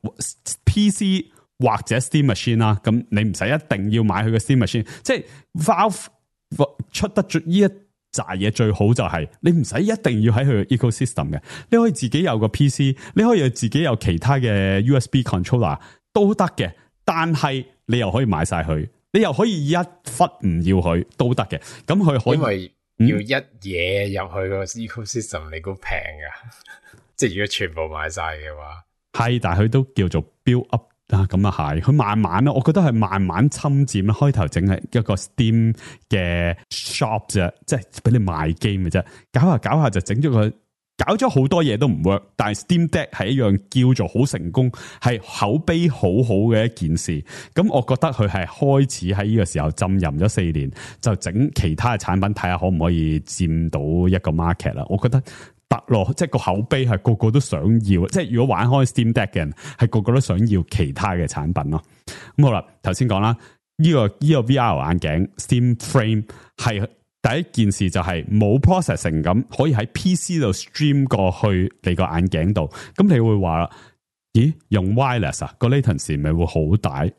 S5: P C 或者 Steam Machine 啦。咁你唔使一定要買佢個 Steam Machine，即係 Valve 出得呢一扎嘢最好就係你唔使一定要喺佢 ecosystem 嘅，你可以自己有個 P C， 你可以自己有其他嘅 U S B controller 都得嘅，但係你又可以買晒佢，你又可以一忽唔要佢都得嘅。咁佢可以
S3: 因為要一嘢入去個 ecosystem，你估平噶？即係如果全部買晒嘅話，
S5: 係，但係佢都叫做 build up。啊，咁啊係，佢慢慢咯，我覺得係慢慢侵佔啦。開頭整係一個 Steam 嘅 shop 啫，即係俾你賣 game 嘅啫。搞下搞下就整咗個，搞咗好多嘢都唔 work。但係 Steam Deck 係一樣叫做好成功，係口碑好好嘅一件事。咁我覺得佢係開始喺呢個時候浸淫咗四年，就整其他嘅產品睇下可唔可以佔到一個 market 啦。我覺得。得咯，即係個口碑係個個都想要，即係如果玩開 Steam Deck 嘅人係個個都想要其他嘅產品咯。咁好啦，頭先講啦，呢個呢個 V R 眼鏡 Steam Frame 係第一件事就係冇 processing 咁，可以喺 P C 度 stream 過去你個眼鏡度。咁你會話啦，咦，用 wireless 啊，個 latency 咪會好大？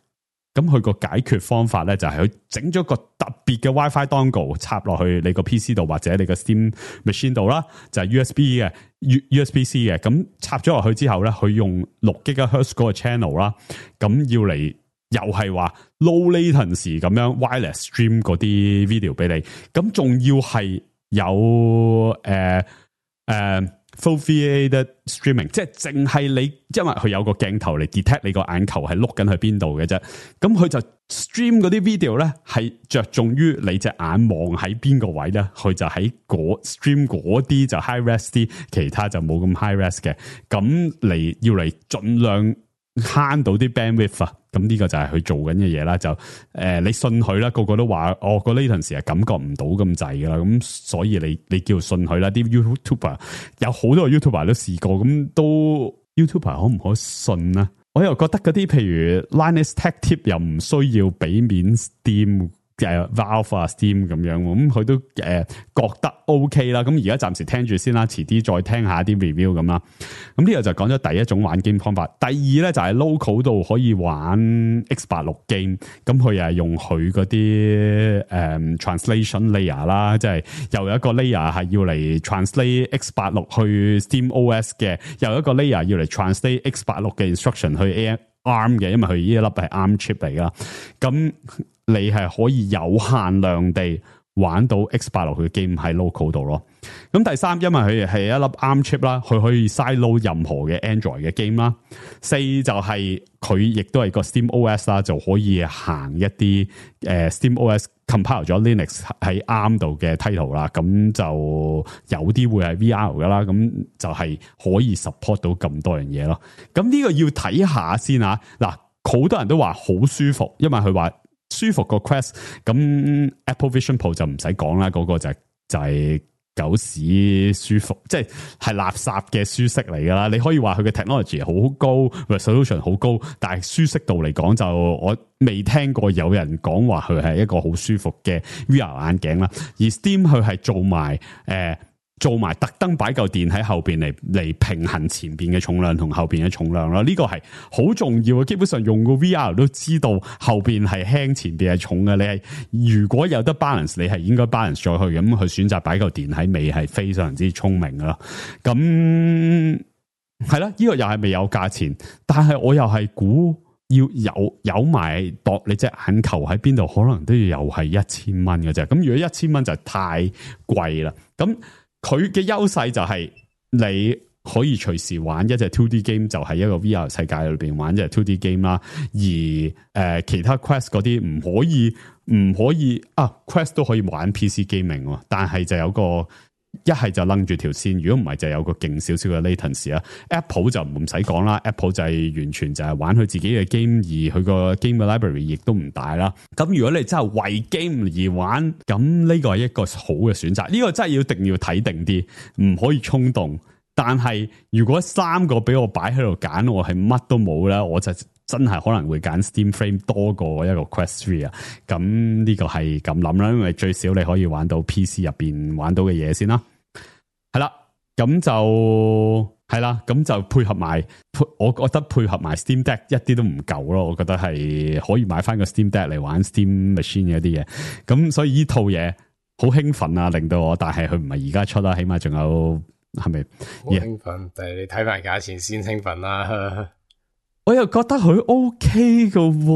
S5: 咁佢個解決方法咧就係佢整咗個特別嘅 WiFi dongle 插落去你個 P C 度或者你個 Steam machine 度啦，就係 U S B 嘅 U S B C 嘅。咁插咗落去之後咧，佢用六 gigahertz 嗰個 channel 啦，咁要嚟又係話 low latency 咁樣 wireless stream 嗰啲 video 俾你。咁仲要係有誒誒。呃呃Foveated streaming， 即係淨係你，因為佢有個鏡頭嚟 detect 你個眼球係碌緊去邊度嘅啫。咁佢就 stream 嗰啲 video 咧，係着重於你隻眼望喺邊個位咧，佢就喺嗰 stream 嗰啲就 high res 啲，其他就冇咁 high res 嘅。咁嚟要嚟盡量慳到啲 bandwidth 啊。咁呢個就係佢做緊嘅嘢啦，就誒、呃、你信佢啦，個個都話哦個 latency 係感覺唔到咁滯噶啦，咁所以你你叫信佢啦。啲 YouTuber 有好多個 YouTuber 都試過，咁都 YouTuber 可唔可信啊？我又覺得嗰啲譬如 Linus Tech Tip 又唔需要俾面 Steam 嘅 Valve 啊 Steam 咁樣，咁佢都誒、呃、覺得 OK 啦。咁而家暫時聽住先啦，遲啲再聽下啲 review 咁啦。咁呢個就講咗第一種玩 game 方法。第二咧就係 local 度可以玩 X 八六 game，咁佢又係用佢嗰啲誒 translation layer 啦，即係又有一個 layer 係要嚟 translate X 八六去 Steam O S 嘅，又有一個 layer 要嚟 translate X 八六嘅 instruction 去 A R M 嘅，因為佢呢一粒係 A R M chip 嚟噶。咁你係可以有限量地玩到 X 八六嘅 game 喺 local 度咯。咁第三，因為佢係一粒 A R M chip 啦，佢可以 side-load 任何嘅 Android 嘅 game 啦。四就係佢亦都係個 Steam O S 啦，就可以行一啲誒、呃、Steam O S compile 咗 Linux 喺 A R M 度嘅 title 啦。咁就有啲會係 V R 噶啦，咁就係可以 support 到咁多樣嘢咯。咁呢個要睇下先啊。嗱，好多人都話好舒服，因為佢話舒服個 Quest， 咁 Apple Vision Pro 就唔使講啦，嗰、那個就係、就係、是、狗屎舒服，即係係垃圾嘅舒適嚟噶啦。你可以話佢嘅 technology 好高 resolution 好高，但係舒適度嚟講就我未聽過有人講話佢係一個好舒服嘅 V R 眼鏡啦。而 Steam 佢係做埋誒。呃做埋特登擺嚿電喺後邊嚟嚟平衡前邊嘅重量同後邊嘅重量咯，呢個係好重要嘅。基本上用個 V R 都知道後邊係輕，前邊係重嘅。你係如果有得 balance， 你係應該 balance 咗去，咁佢選擇擺嚿電喺尾係非常之聰明噶啦。咁係啦，呢個又係未有價錢，但係我又係估要有有埋度你隻眼球喺邊度，可能都要又係一千蚊嘅啫。咁如果一千蚊就太貴啦。咁佢嘅優勢就係你可以隨時玩一隻 two D game， 就係一個 V R 世界裏邊玩一隻 two D game 啦。而誒、呃、其他 Quest 嗰啲唔可以唔可以啊 Quest 都可以玩 P C gaming， 但係就有個一係就掕住條線，如果唔係就有個勁少少嘅 latency 啊。Apple 就唔使講啦 ，Apple 就係完全就係玩佢自己嘅 game，而佢個 game 嘅 library 亦都唔大啦。咁如果你真係為 game 而玩，咁呢個係一個好嘅選擇。呢、這個真係要定要睇定啲，唔可以衝動。但係如果三個俾我擺喺度揀，我係乜都冇啦，我就真係可能會揀 Steam Frame 多過一個 Quest three 啊。咁呢個係咁諗啦，因為最少你可以玩到 P C 入邊玩到嘅嘢先啦。係啦，咁就係啦，咁就配合埋，我覺得配合埋 Steam Deck 一啲都唔夠咯。我覺得係可以買翻個 Steam Deck 嚟玩 Steam Machine 嘅一啲嘢。咁所以呢套嘢好興奮啊，令到我，但係佢唔係而家出啦，起碼仲有。係咪
S3: 好興奮？但係你睇埋價錢先興奮啦。
S5: 我又覺得佢 OK 㗎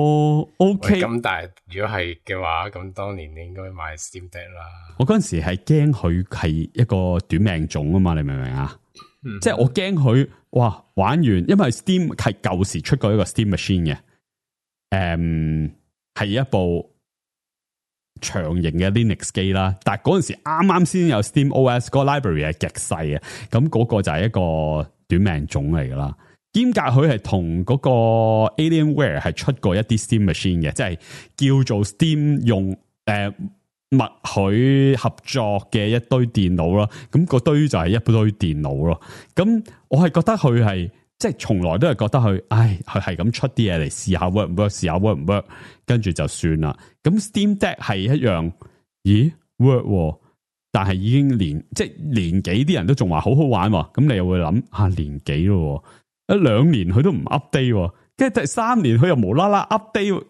S5: ，OK。咁
S3: 但係如果係嘅話，咁當年你應該買 Steam Deck 啦。
S5: 我嗰陣時係驚佢係一個短命種啊嘛，你明唔明啊？嗯、即係我驚佢哇玩完，因為 Steam 係舊時出過一個 Steam Machine 嘅，誒、嗯、係一部長型嘅 Linux 機啦，但係嗰陣時啱啱先有 Steam O S， 嗰個 library 係極細嘅，咁嗰個就係一個短命種嚟噶啦。兼夾佢係同嗰個 Alienware 係出過一啲 Steam Machine 嘅，即係叫做 Steam 用誒默許合作嘅一堆電腦咯。咁嗰堆就係一堆電腦咯。咁我係覺得佢係。即係從來都係覺得佢，唉，佢係咁出啲嘢嚟試下 work 唔 work， 試下 work 唔 work， 跟住就算啦。咁 Steam Deck 係一樣，咦 work， 但係已經年即係年幾啲人都仲話好好玩，咁你又會諗啊年幾咯，一兩年佢都唔 update， 跟住第三年佢又無啦啦 update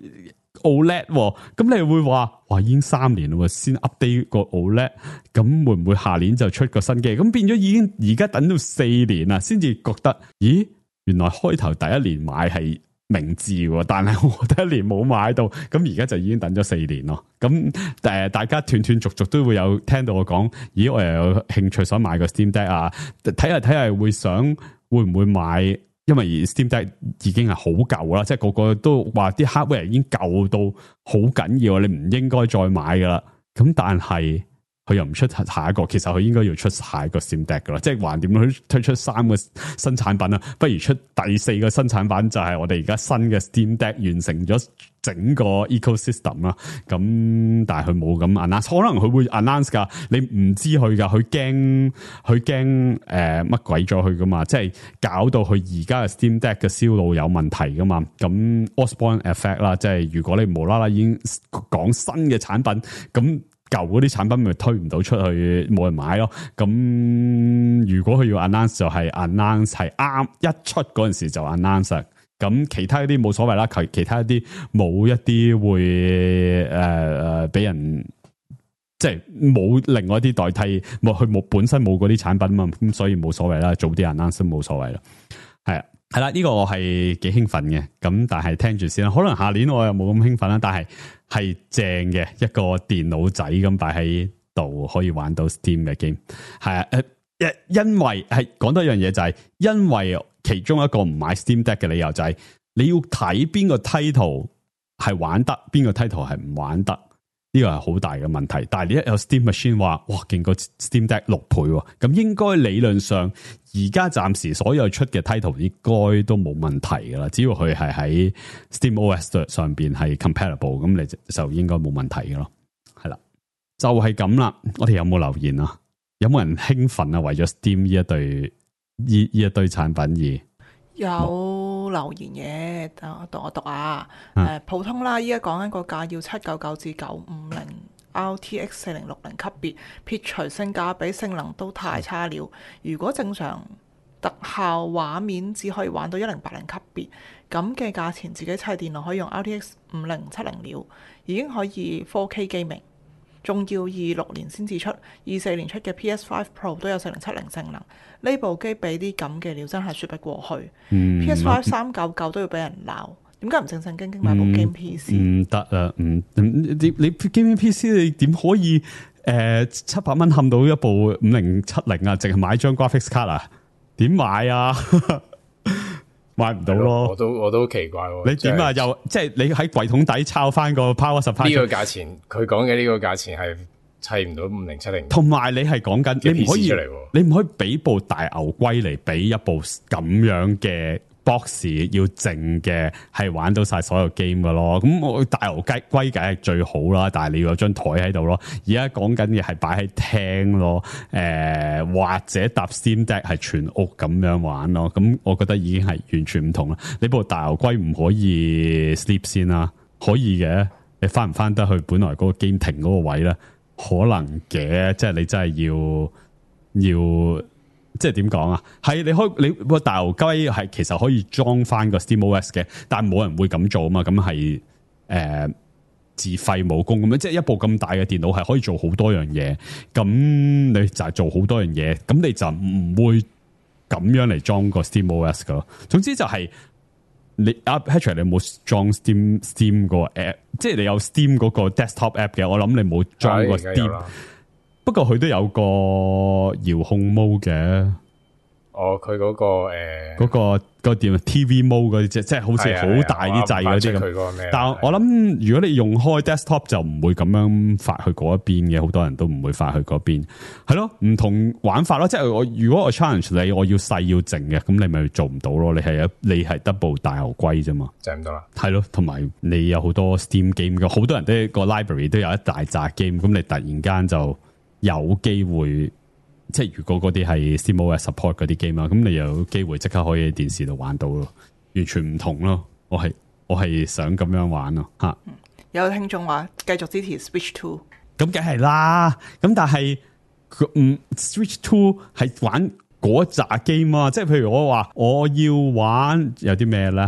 S5: O L E D， 咁你會話哇已經三年啦，先 update 個 O L E D， 咁會唔會下年就出個新機？咁變咗已經而家等到四年啦，先至覺得咦，原來開頭第一年買係明智，但係我第一年冇買到，咁而家就已經等咗四年咯。咁誒，大家斷斷續續都會有聽到我講，咦，我又有興趣想買個 Steam Deck 啊，睇下睇下會想會唔會買？因為 Steam Deck 已經係好舊啦，即係個個都話啲 hardware 已經舊到好緊要，你唔應該再買噶啦。咁但係佢又唔出下一個，其實佢應該要出下一個 Steam Deck 噶啦，即係橫掂佢推出三個新產品啦，不如出第四個新產品，就係我哋而家新嘅 Steam Deck 完成咗整個 ecosystem 啦。咁但係佢冇咁 announce，可能佢會 announce 噶，你唔知佢噶，佢驚佢驚誒乜鬼咗佢噶嘛，即係搞到佢而家嘅 Steam Deck 嘅銷路有問題噶嘛。咁 Osborne Effect 啦，即係如果你無啦啦已經講新嘅產品，咁舊嗰啲產品咪推唔到出去，冇人買咯。咁如果佢要 announce 就係 announce 係啱一出嗰陣時就 announce。咁其他一啲冇所謂啦，其其他一啲冇一啲會誒誒俾人即係冇另外一啲代替，冇佢冇本身冇嗰啲產品嘛，咁所以冇所謂啦，早啲 announce 都冇所謂啦。係啊，係啦，呢個我係幾興奮嘅。咁但係聽住先啦，可能下年我又冇咁興奮啦，但係係正嘅一個電腦仔咁擺喺度可以玩到 Steam 嘅 game。係啊，誒，因為係講多一樣嘢就係因為。其中一個唔買 Steam Deck 嘅理由就係你要睇邊個 title 係玩得，邊個 title 係唔玩得，呢個係好大嘅問題。但係你一有 Steam Machine 話，哇，勁過 Steam Deck 六倍，咁應該理論上而家暫時所有出嘅 title 應該都冇問題噶啦，只要佢係喺 SteamOS 上邊係 compatible， 咁你就應該冇問題噶咯。係啦，就係咁啦。我哋有冇留言啊？有冇人興奮啊？為咗 Steam 呢一對？呢呢一堆產品而
S4: 有留言嘅，等我讀我讀啊。誒、呃，普通啦，依家講緊個價要七九九至九五零 R T X 四零六零級別，撇除性價比，性能都太差了。如果正常特效畫面只可以玩到一零八零級別，咁嘅價錢自己砌電腦可以用 R T X 五零七零了，已經可以 four K gaming。仲要二六年先至出，二四年出嘅 P S 五 Pro 都有四零七零性能。呢部機俾啲咁嘅料真係説不過去。嗯、P S 五 三九九都要俾人鬧，點解唔正正經經買部 Game P C？
S5: 唔得啊！唔你你 Game P C 你點可以誒七百蚊冚到一部五零七零啊？淨係買張 graphics card 啊？點買啊？買唔到咯，
S3: 我都我都奇怪喎。
S5: 你點啊？又即係你喺櫃桶底抄翻個 Power Supply
S3: 呢個價錢，佢講嘅呢個價錢係砌唔到五零七零。
S5: 同埋你係講緊，你唔可以，你唔可以俾部大牛龜嚟俾一部咁樣嘅 box 要淨嘅，係玩到晒所有 game 噶咯。咁我大牛雞龜梗係最好啦，但係你要有張台喺度咯。而家講緊嘅係擺喺廳咯，誒、呃、或者搭 Steam Deck 係全屋咁樣玩咯。咁我覺得已經係完全唔同啦。你部大牛龜唔可以 sleep 先啦，可以嘅，你翻唔翻得去本來嗰個 game 停嗰個位咧？可能嘅，即係你真係要要。即係點講啊？係你開你個大牛雞係其實可以裝翻個 SteamOS 嘅，但係冇人會咁做啊嘛。咁係誒自廢武功咁樣，即係一部咁大嘅電腦係可以做好多樣嘢。咁你就係做好多樣嘢，咁你就唔會咁樣嚟裝個 SteamOS 噶咯。總之就係、是、你啊 Patrick 你冇裝 Steam Steam 個 app， 即係你有 Steam 嗰個 desktop app 嘅。我諗你冇裝個 Steam。不過佢都有個遙控 mode 嘅，
S3: 哦，佢嗰、嗰個誒，嗰、
S5: 呃嗰個、嗰個點 T V mode 嗰啲，即係好似好大啲掣嗰啲咁。但係我諗，如果你用開 desktop 就唔會咁樣發去嗰一邊嘅，好多人都唔會發去嗰邊。係咯，唔同玩法咯。即係我如果我 challenge 你，我要細要靜嘅，咁你咪做唔到咯。你係一你係得部大牛龜啫嘛，
S3: 就咁多啦。
S5: 係咯，同埋你有好多 Steam game 嘅，好多人都個 library 都有一大扎 game，咁你突然間就。有機會，即係如果嗰啲係 SteamOS support 嗰啲 game 啦，咁你有機會即刻可以喺電視度玩到咯，完全唔同咯。我係我係想咁樣玩咯，吓、嗯。
S4: 有聽眾話繼續支持 Switch Two，
S5: 咁梗係啦。咁但係，嗯 ，Switch Two 係玩嗰扎 game 啊，即係譬如我話我要玩有啲咩咧？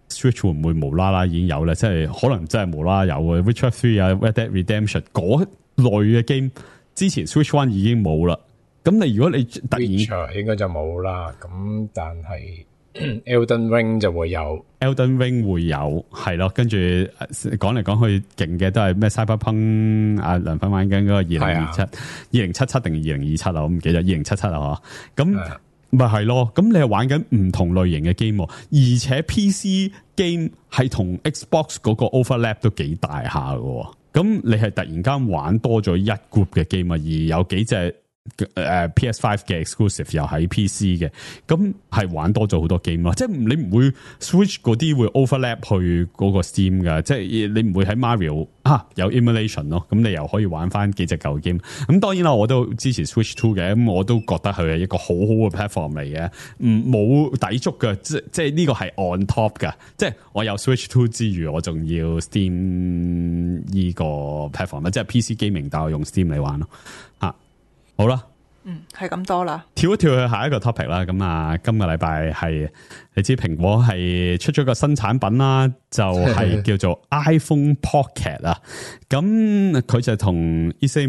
S5: Switch 會唔會無啦啦已經有咧？即係可能真係無啦啦有嘅 Witcher three 啊 Red Dead Redemption 嗰類嘅 game， 之前 Switch One 已經冇啦。咁你如果你突然
S3: Witcher 應該就冇啦，咁但係 Elden Ring 就會有
S5: Elden Ring 會有係咯，跟住講嚟講去勁嘅都係咩 Cyberpunk 啊梁粉玩緊嗰個二零二七、二零七七定二零二七啊，我唔記得二零七七啊嗬，咁咪係咯，咁你係玩緊唔同類型嘅 game， 而且 P C game 係同 Xbox 嗰個 overlap 都幾大下嘅，咁你係突然間玩多咗一 group 嘅 game 啊，而有幾隻。誒 P S five 嘅 exclusive 又喺 P C 嘅，咁係玩多咗好多 game 咯。即係你唔會 Switch 嗰啲會 overlap 去嗰個 Steam 噶，即係你唔會喺 Mario 啊有 emulation 咯，咁你又可以玩翻幾隻舊 game。咁當然啦，我都支持 Switch Two 嘅，咁我都覺得佢係一個好好嘅 platform 嚟嘅，唔冇抵觸嘅，即即係呢個係 on top 噶。即係我有 Switch Two 之餘，我仲要 Steam 呢個 platform， 即係 P C gaming， 但我用 Steam 嚟玩咯。吓，好啦。
S4: 嗯，係咁多啦。跳
S5: 一跳去下一個 topic 啦。咁啊，今個禮拜係你知蘋果係出咗個新產品啦，就係、是、叫做 iPhone Pocket 啊。咁佢就同 Issey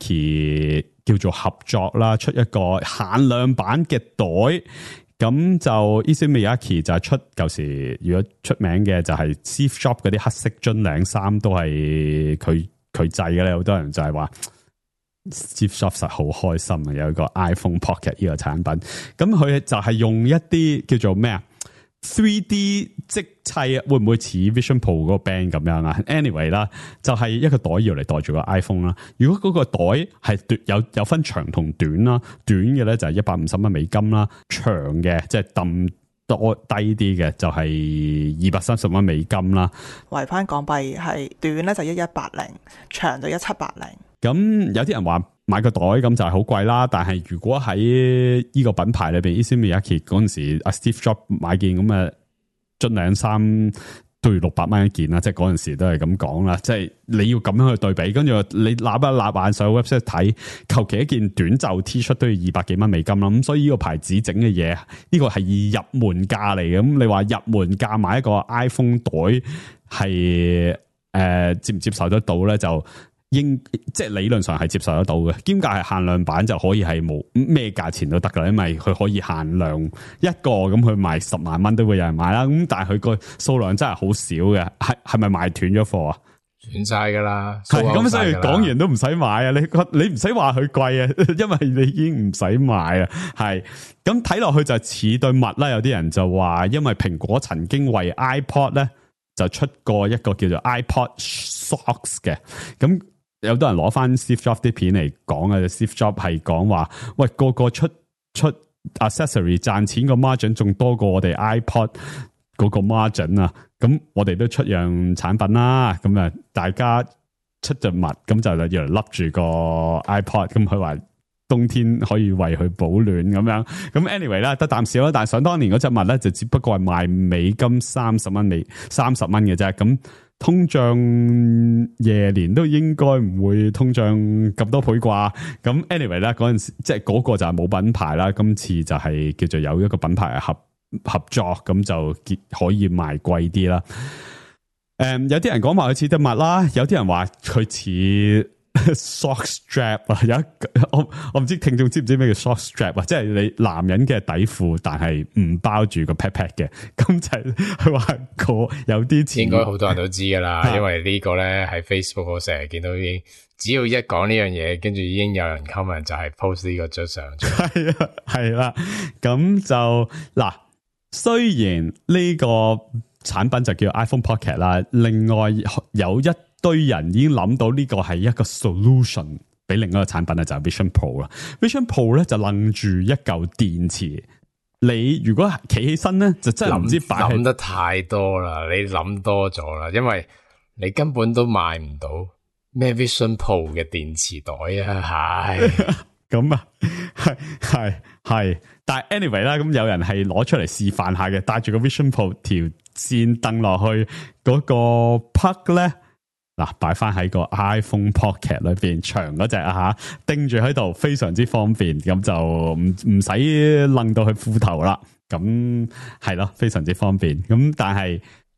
S5: Miyake 叫做合作啦，出一個限量版嘅袋。咁就 Issey Miyake 就係出舊時如果出名嘅就係 Steve Jobs 嗰啲黑色樽領衫都係佢佢製嘅咧。好多人就係話。Steve Jobs 實好開心啊！有一個 iPhone Pocket 呢個產品，咁佢就係用一啲叫做咩啊 three D 即砌啊，會唔會似 Vision Pro 嗰個 band 咁樣啊 ？Anyway 啦，就係一個袋要嚟袋住個 iPhone 啦。如果嗰個袋係有有分長同短啦，短嘅咧就係一百五十蚊美金啦，長嘅即係抌多低啲嘅就係二百三十蚊美金啦。
S4: 圍翻港幣係短咧就一一八零，長就一七八零。
S5: 咁有啲人話買個袋咁就係好貴啦，但係如果喺呢個品牌裏邊 Issey Miyake 嗰陣時，阿 Steve Jobs 買件咁嘅樽領衫都要六百蚊一件啦，即係嗰陣時都係咁講啦，即係你要咁樣去對比，跟住你揦一揦眼上 website 睇，求其一件短袖 T 恤都要二百幾蚊美金啦，咁所以呢個牌子整嘅嘢，呢個係入門價嚟嘅，咁你話入門價買一個 iPhone 袋係誒、呃、接唔接受得到咧？就應即係理論上係接受得到嘅，兼夾係限量版就可以係冇咩價錢都得噶啦，因為佢可以限量一個咁，佢賣十萬蚊都會有人買啦。咁但係佢個數量真係好少嘅，係係咪賣斷咗貨啊？
S3: 斷晒噶啦，
S5: 係咁，所以講完都唔使買啊！你你唔使話佢貴啊，因為你已經唔使買啊。係咁睇落去就似對襪啦，有啲人就話，因為蘋果曾經為 iPod 咧就出過一個叫做 iPod Socks 嘅咁。有多人攞翻 Steve Jobs 啲片嚟講啊 ，Steve Jobs 係講話，喂，個個出出 accessory 賺錢個 margin 仲多過我哋 iPod 嗰個 margin 啊，咁我哋都出樣產品啦，咁啊大家出隻襪，咁就要嚟笠住個 iPod， 咁佢話冬天可以為佢保暖咁樣，咁 anyway 啦，得啖笑啦，但係想當年嗰隻襪咧就只不過係賣美金三十蚊美三十蚊嘅啫，咁。通脹夜年都應該唔會通脹咁多倍啩，咁 anyway 啦，嗰陣時即係嗰個就係冇品牌啦，今次就係叫做有一個品牌合合作，咁就結可以賣貴啲啦。誒、嗯，有啲人講話佢似得襪啦，有啲人話佢似 sock strap 啊，有一我我唔知聽眾知唔知咩叫 sock strap 啊，即係你男人嘅底褲，但係唔包住個 pat pat 嘅，咁就佢話個有啲似，
S3: 應該好多人都知噶啦，因為呢個咧喺 Facebook 我成日見到已經，只要一講呢樣嘢，跟住已經有人 comment 就係 post 呢個張相，
S5: 係啊，係啦，咁就嗱，雖然呢個產品就叫 iPhone Pocket 啦，另外有一堆人已經諗到呢個係一個 solution 俾另一個產品咧，就係 Vision Pro 啦。Vision Pro 咧就楞住一嚿電池，你如果企起身咧，就真係唔知擺
S3: 諗得太多啦，你諗多咗啦，因為你根本都買唔到咩 Vision Pro 嘅電池袋啊，係
S5: 咁啊，係係係，但係 anyway 啦，咁有人係攞出嚟示範下嘅，帶住個 Vision Pro 條線蹬落去嗰個 plug 咧。嗱，擺翻喺個 iPhone Pocket 裏邊，長嗰隻啊吓，釘住喺度，非常之方便，咁就唔唔使掕到去褲頭啦。咁係咯，非常之方便。咁但係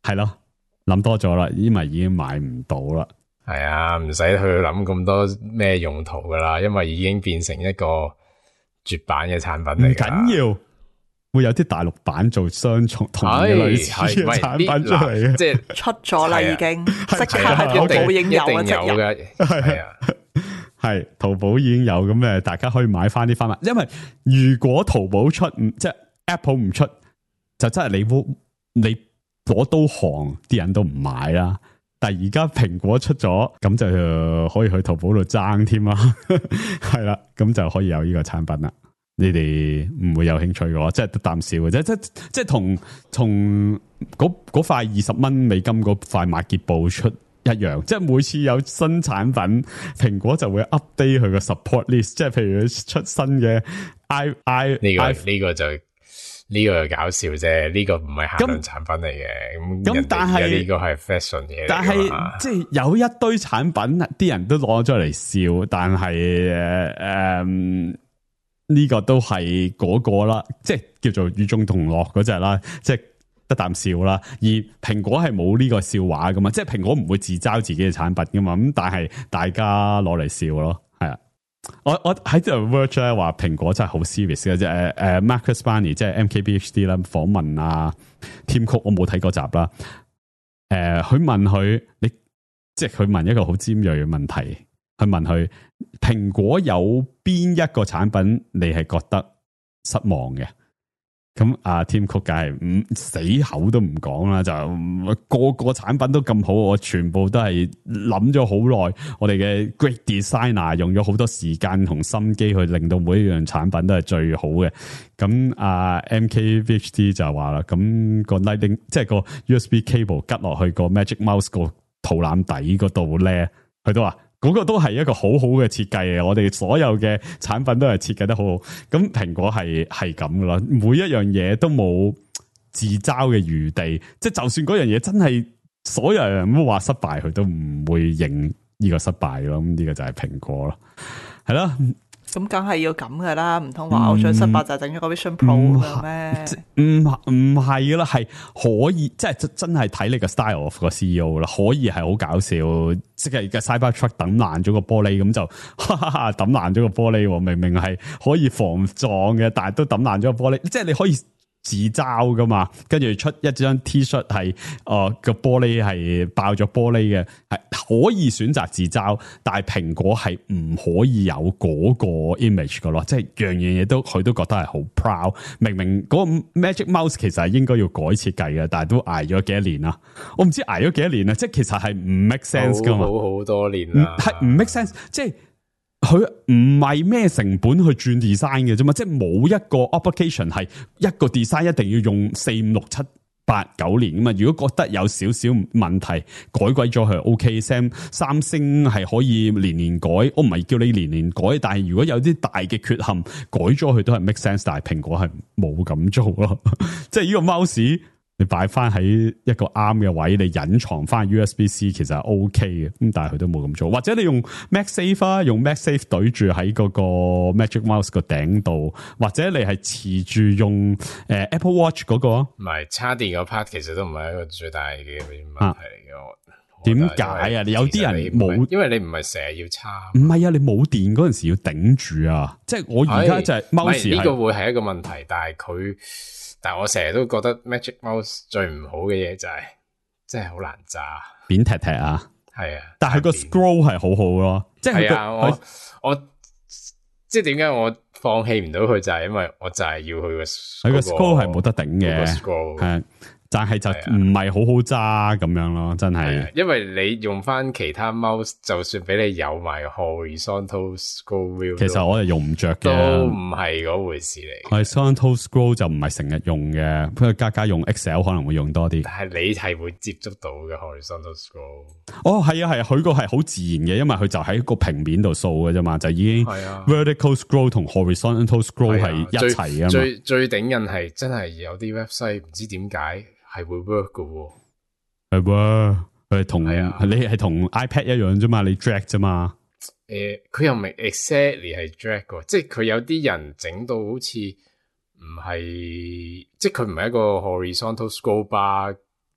S5: 係咯，諗多咗啦，因為已經買唔到啦。
S3: 係啊，唔使去諗咁多咩用途噶啦，因為已經變成一個絕版嘅產品嚟㗎。唔
S5: 緊要，會有啲大陸版做相同同嘅類似嘅產品出嚟嘅，
S3: 即係
S4: 出咗啦，已經即刻喺淘寶已經有啊，即
S3: 嘅，係啊，
S5: 係淘寶已經有咁誒，大家可以買翻啲翻物。因為如果淘寶出唔即係 Apple 唔出，就真係你你攞刀行啲人都唔買啦。但係而家蘋果出咗，咁就可以去淘寶度爭添啦，係啦，咁就可以有呢個產品啦。你哋唔會有興趣嘅話，即係得啖笑嘅啫，即係即係同同嗰嗰塊二十蚊美金嗰塊馬傑布出一樣，即係每次有新產品，蘋果就會 update 佢個 support list，即係譬如佢出新嘅 i i
S3: 呢個呢個就。呢個搞笑啫，呢、這個唔係限量產品嚟嘅。咁咁但係呢個係 fashion 嘢。但係
S5: 即係有一堆產品，啲人都攞咗嚟笑，但係誒誒呢個都係嗰個啦，即係叫做與眾同樂嗰隻啦，即係得啖笑啦。而蘋果係冇呢個笑話噶嘛，即係蘋果唔會自嘲自己嘅產品噶嘛。咁但係大家攞嚟笑咯，係啊。我我喺度 Verge 咧話蘋果真係好 serious 嘅啫，誒誒 Marcus Barney 即係 M K B H D 啦，訪問啊 Tim Cook，我冇睇嗰集啦。誒、呃，佢問佢你，即係佢問一個好尖銳嘅問題，去問佢蘋果有邊一個產品你係覺得失望嘅？咁阿 Tim Cook 梗係唔死口都唔講啦，就個個產品都咁好，我全部都係諗咗好耐，我哋嘅 great designer 用咗好多時間同心機去令到每一樣產品都係最好嘅。咁阿 M K B H D 就話啦，咁個 Lightning 即係個 U S B cable 吉落去個 Magic Mouse 個肚腩底嗰度咧，佢都話。嗰個都係一個好好嘅設計嘅，我哋所有嘅產品都係設計得好好。咁蘋果係係咁噶啦，每一樣嘢都冇自嘲嘅餘地，即係就算嗰樣嘢真係所有人都話失敗，佢都唔會認呢個失敗咯。咁呢個就係蘋果咯，係啦。
S4: 咁梗係要咁噶啦，唔通話我最失敗就整咗個 Vision Pro 嘅咩？
S5: 唔唔係噶啦，係可以，即係真係睇你個 style of 個 C E O 啦，可以係好搞笑，即係個 Cybertruck 抌爛咗個玻璃，咁就哈哈哈抌爛咗個玻璃，明明係可以防撞嘅，但係都抌爛咗個玻璃，即係你可以自嘲噶嘛，跟住出一張 T-shirt 係，誒個玻璃係爆咗玻璃嘅，係可以選擇自嘲，但係蘋果係唔可以有嗰個 image 噶咯，即係樣樣嘢都佢都覺得係好 proud。明明嗰個 Magic Mouse 其實係應該要改設計嘅，但係都挨咗幾多年啦。我唔知挨咗幾多年啦，即係其實係唔 make sense 噶嘛，
S3: 好好多年啦，
S5: 係唔 make sense，即係。佢唔係咩成本去轉 design 嘅啫嘛，即係冇一個 application 係一個 design 一定要用四五六七八九年噶嘛。如果覺得有少少問題，改鬼咗佢 OK。Sam 三星係可以年年改，我唔係叫你年年改，但係如果有啲大嘅缺陷，改咗佢都係 make sense。但係蘋果係冇咁做咯，即係呢個 mouse。你擺翻喺一個啱嘅位，你隱藏翻 U S B C 其實係 O K 嘅，咁但係佢都冇咁做。或者你用 MagSafe 啊，用 MagSafe 對住喺嗰個 Magic Mouse 個頂度，或者你係持住用誒、呃、Apple Watch 嗰、那個。唔
S3: 係插電嗰 part 其實都唔係一個最大嘅問題嚟嘅。
S5: 點解啊？你有啲人冇，
S3: 因為你唔係成日要插。
S5: 唔係啊，你冇電嗰陣時要頂住啊。即係我而家就係 Mouse
S3: 呢個會係一個問題，但係佢。但係我成日都覺得 Magic Mouse 最唔好嘅嘢就係、是，真係好難揸，
S5: 扁踢踢啊，
S3: 係啊。
S5: 但係個 scroll 係好好咯，即係
S3: 係啊。我我即係點解我放棄唔到佢就係因為我就係要佢個佢
S5: 個 scroll 係冇得頂嘅，係。但係就唔係好好揸咁樣咯，真係。因為你用翻其他 mouse，就算俾你有埋 horizontal scroll wheel， 其實我係用唔着嘅，
S3: 都唔係嗰回事嚟。
S5: horizontal scroll 就唔係成日用嘅，不過家家用 Excel 可能會用多啲。
S3: 但係你係會接觸到嘅 horizontal scroll。
S5: 哦，係啊，係啊，佢個係好自然嘅，因為佢就喺個平面度掃嘅啫嘛，就已經 vertical scroll 同 horizontal scroll 係一齊啊嘛。
S3: 最最頂癮係真係有啲 website 唔知點解。係會 work 嘅，
S5: 係喎，佢同係啊，你係同 iPad 一樣啫嘛，你 drag 啫嘛。
S3: 誒、呃，佢又唔係 exactly 係 drag 嘅，即係佢有啲人整到好似唔係，即係佢唔係一個 horizontal scroll bar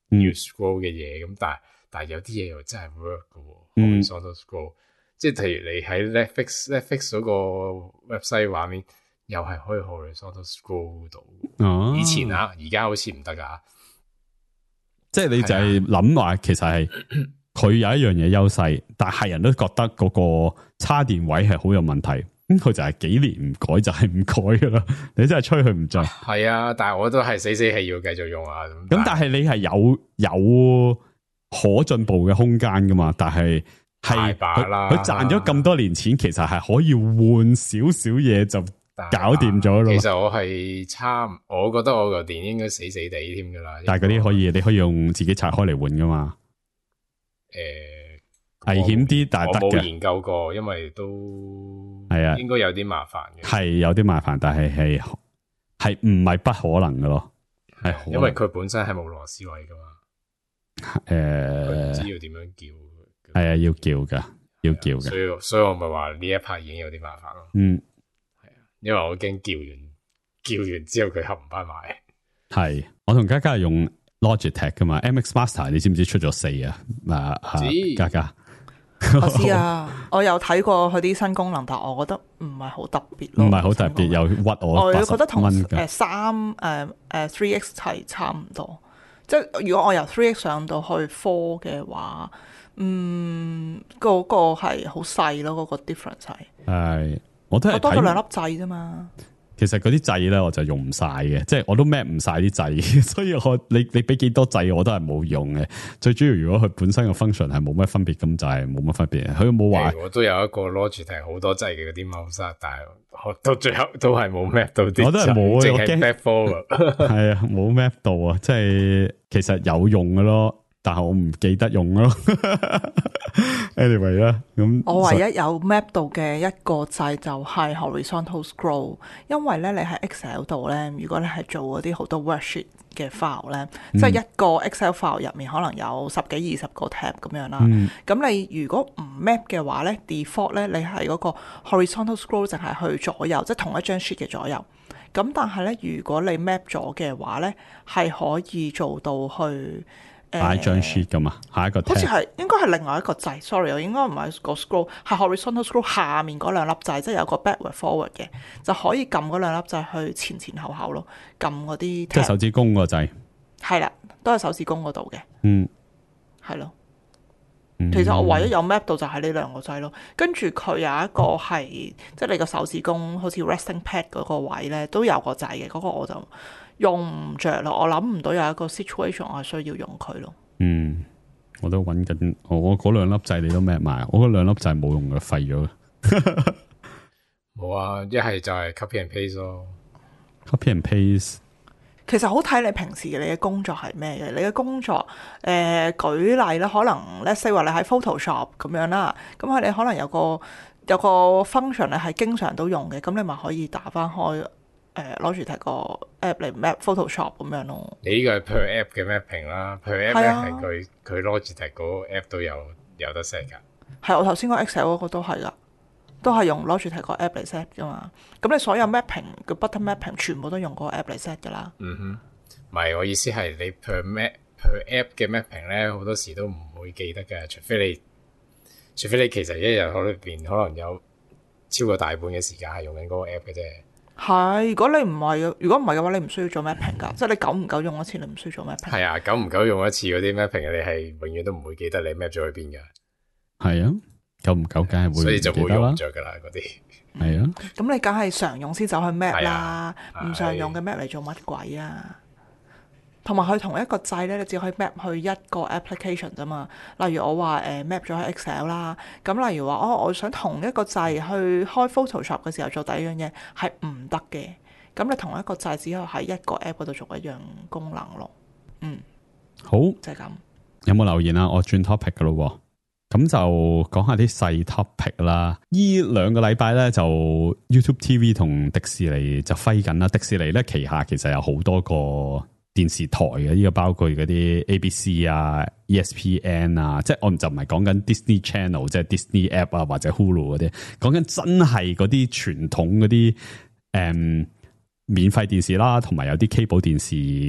S3: 要 scroll 嘅嘢，咁、嗯、但係但係有啲嘢又真係 work 嘅喎，horizontal scroll，即係譬如你喺 Netflix Netflix 嗰個 website 畫面又係可以 horizontal scroll 到，哦、以前啊，而家好似唔得噶，
S5: 即係你就係諗話其實係佢有一樣嘢優勢，但係人都覺得嗰個叉電位係好有問題。咁佢就係幾年唔改就係唔改噶啦，你真係吹佢唔脹。係
S3: 啊，但係我都係死死氣要繼續用啊。
S5: 咁但係你係有有可進步嘅空間噶嘛？但係係佢賺咗咁多年錢，其實係可以換少少嘢就搞掂咗咯。
S3: 其實我係差，我覺得我個電應該死死地添噶啦。
S5: 但係嗰啲可以，你可以用自己拆開嚟換噶嘛？誒、呃，危險啲，但係得嘅。
S3: 我冇研究過，因為都。係啊，應該有啲麻煩嘅，
S5: 係有啲麻煩，但係係係唔係不可能嘅咯，係
S3: 因為佢本身係冇螺絲位噶嘛，誒、呃，唔知要點樣叫，
S5: 係啊，要叫噶，要叫嘅，
S3: 所以所以我咪話呢一 part 已經有啲麻煩咯，
S5: 嗯，
S3: 係啊，因為我驚叫完叫完之後佢合唔翻埋，
S5: 係我同嘉嘉係用 Logitech 噶嘛 ，M X Master 你知唔知出咗四啊？啊啊，嘉嘉。
S4: 我知啊，我有睇過佢啲新功能，但係我覺得唔係好特別咯，
S5: 唔係好特別，又屈我。
S4: 我覺得同誒三誒誒 three X 係差唔多，即係如果我由 three X 上到去 four 嘅話，嗯，嗰、嗰個係好細咯，嗰、嗰個 difference 係。
S5: 係，我都係
S4: 多咗兩粒掣啫嘛。
S5: 其實嗰啲掣咧，我就用唔晒嘅，即係我都 map 唔晒啲掣，所以我你你俾幾多掣我都係冇用嘅。最主要如果佢本身個 function 係冇乜分別，咁就係冇乜分別。佢冇話，
S3: 我都有一個 Logitech 好多掣嘅嗰啲 mouse，但係我到最後都係冇 map 到啲，
S5: 我都係冇，
S3: 淨係 back forward。
S5: 係啊，冇 map 到啊，即係其實有用嘅咯。但係我唔記得用咯。anyway 啦，咁
S4: 我唯一有 map 到嘅一個掣就係 horizontal scroll， 因為咧你喺 Excel 度咧，如果你係做嗰啲好多 worksheet 嘅 file 咧，嗯、即係一個 Excel file 入面可能有十幾二十個 tab 咁樣啦。咁、嗯、你如果唔 map 嘅話咧 ，default 咧你係嗰個 horizontal scroll 淨係去左右，即係同一張 sheet 嘅左右。咁但係咧，如果你 map 咗嘅話咧，係可以做到去。
S5: 下一張 sheet 噶嘛，下一個 tab
S4: 好似係應該係另外一個掣 ，sorry， 我應該唔係個 scroll， 係 horizontal scroll 下面嗰兩粒掣，即係有個 backward forward 嘅，就可以撳嗰兩粒掣去前前後後咯，撳嗰啲。即
S5: 係手指公個掣。係
S4: 啦，都係手指公嗰度嘅。
S5: 嗯，
S4: 係咯。其實我唯一有 map 到就係呢兩個掣咯，跟住佢有一個係、嗯、即係你個手指公好似 resting pad 嗰個位咧都有個掣嘅，嗰、嗰個我就用唔着咯，我諗唔到有一個 situation 我係需要用佢咯。
S5: 嗯，我都揾緊，我嗰兩粒掣你都 map 埋，我嗰兩粒掣冇用嘅，廢咗。
S3: 冇啊，一係就係 copy and paste 咯
S5: ，copy and paste。
S4: 其實好睇你平時你嘅工作係咩嘅？你嘅工作，誒、呃、舉例咧，可能咧，例如話你喺 Photoshop 咁樣啦，咁佢哋可能有個有個 function 你係經常都用嘅，咁你咪可以打翻開誒攞住睇個 app 嚟 map Photoshop 咁樣咯。
S3: 你呢個係 per app 嘅 mapping 啦 ，per app 咧係佢佢 Logitech 嗰個 app 都有有得 set 噶。
S4: 係我頭先個 Excel 嗰個都係噶。都係用攞住睇個 app 嚟 set 噶嘛，咁你所有 mapping 嘅 button mapping 全部都用嗰個 app 嚟 set 噶啦。
S3: 嗯哼，唔係我意思係你 per map per app 嘅 mapping 咧，好多時都唔會記得嘅，除非你除非你其實一日喺裏邊可能有超過大半嘅時間係用緊嗰個 app 嘅啫。
S4: 係，如果你唔係，如果唔係嘅話，你唔需要做 mapping 噶，即係你久唔久用一次，你唔需要做 mapping。係
S3: 啊，久唔久用一次嗰啲 mapping，你係永遠都唔會記得你 map 咗去邊噶。
S5: 係啊。久唔久梗係會，
S3: 所以就冇用着噶啦嗰啲。
S5: 係啊，
S4: 咁你梗係常用先走去 map 啦，唔常用嘅 map 嚟做乜鬼啊？同埋佢同一個掣咧，你只可以 map 去一個 application 啫嘛。例如我話誒、呃、map 咗喺 Excel 啦，咁例如話哦，我想同一個掣去開 Photoshop 嘅時候做第一樣嘢係唔得嘅。咁你同一個掣只可以喺一個 app 嗰度做一樣功能咯。嗯，
S5: 好
S4: 就係咁。
S5: 有冇留言啊？我轉 topic 噶咯。咁就講下啲細 topic 啦。呢兩個禮拜咧就 YouTube T V 同迪士尼就揮緊啦。迪士尼咧旗下其實有好多個電視台嘅，呢個包括嗰啲 A B C 啊、E S P N 啊，即係我就唔係講緊 Disney Channel，即係 Disney App 啊或者 Hulu 嗰啲，講緊真係嗰啲傳統嗰啲誒免費電視啦，同埋有啲 cable 電視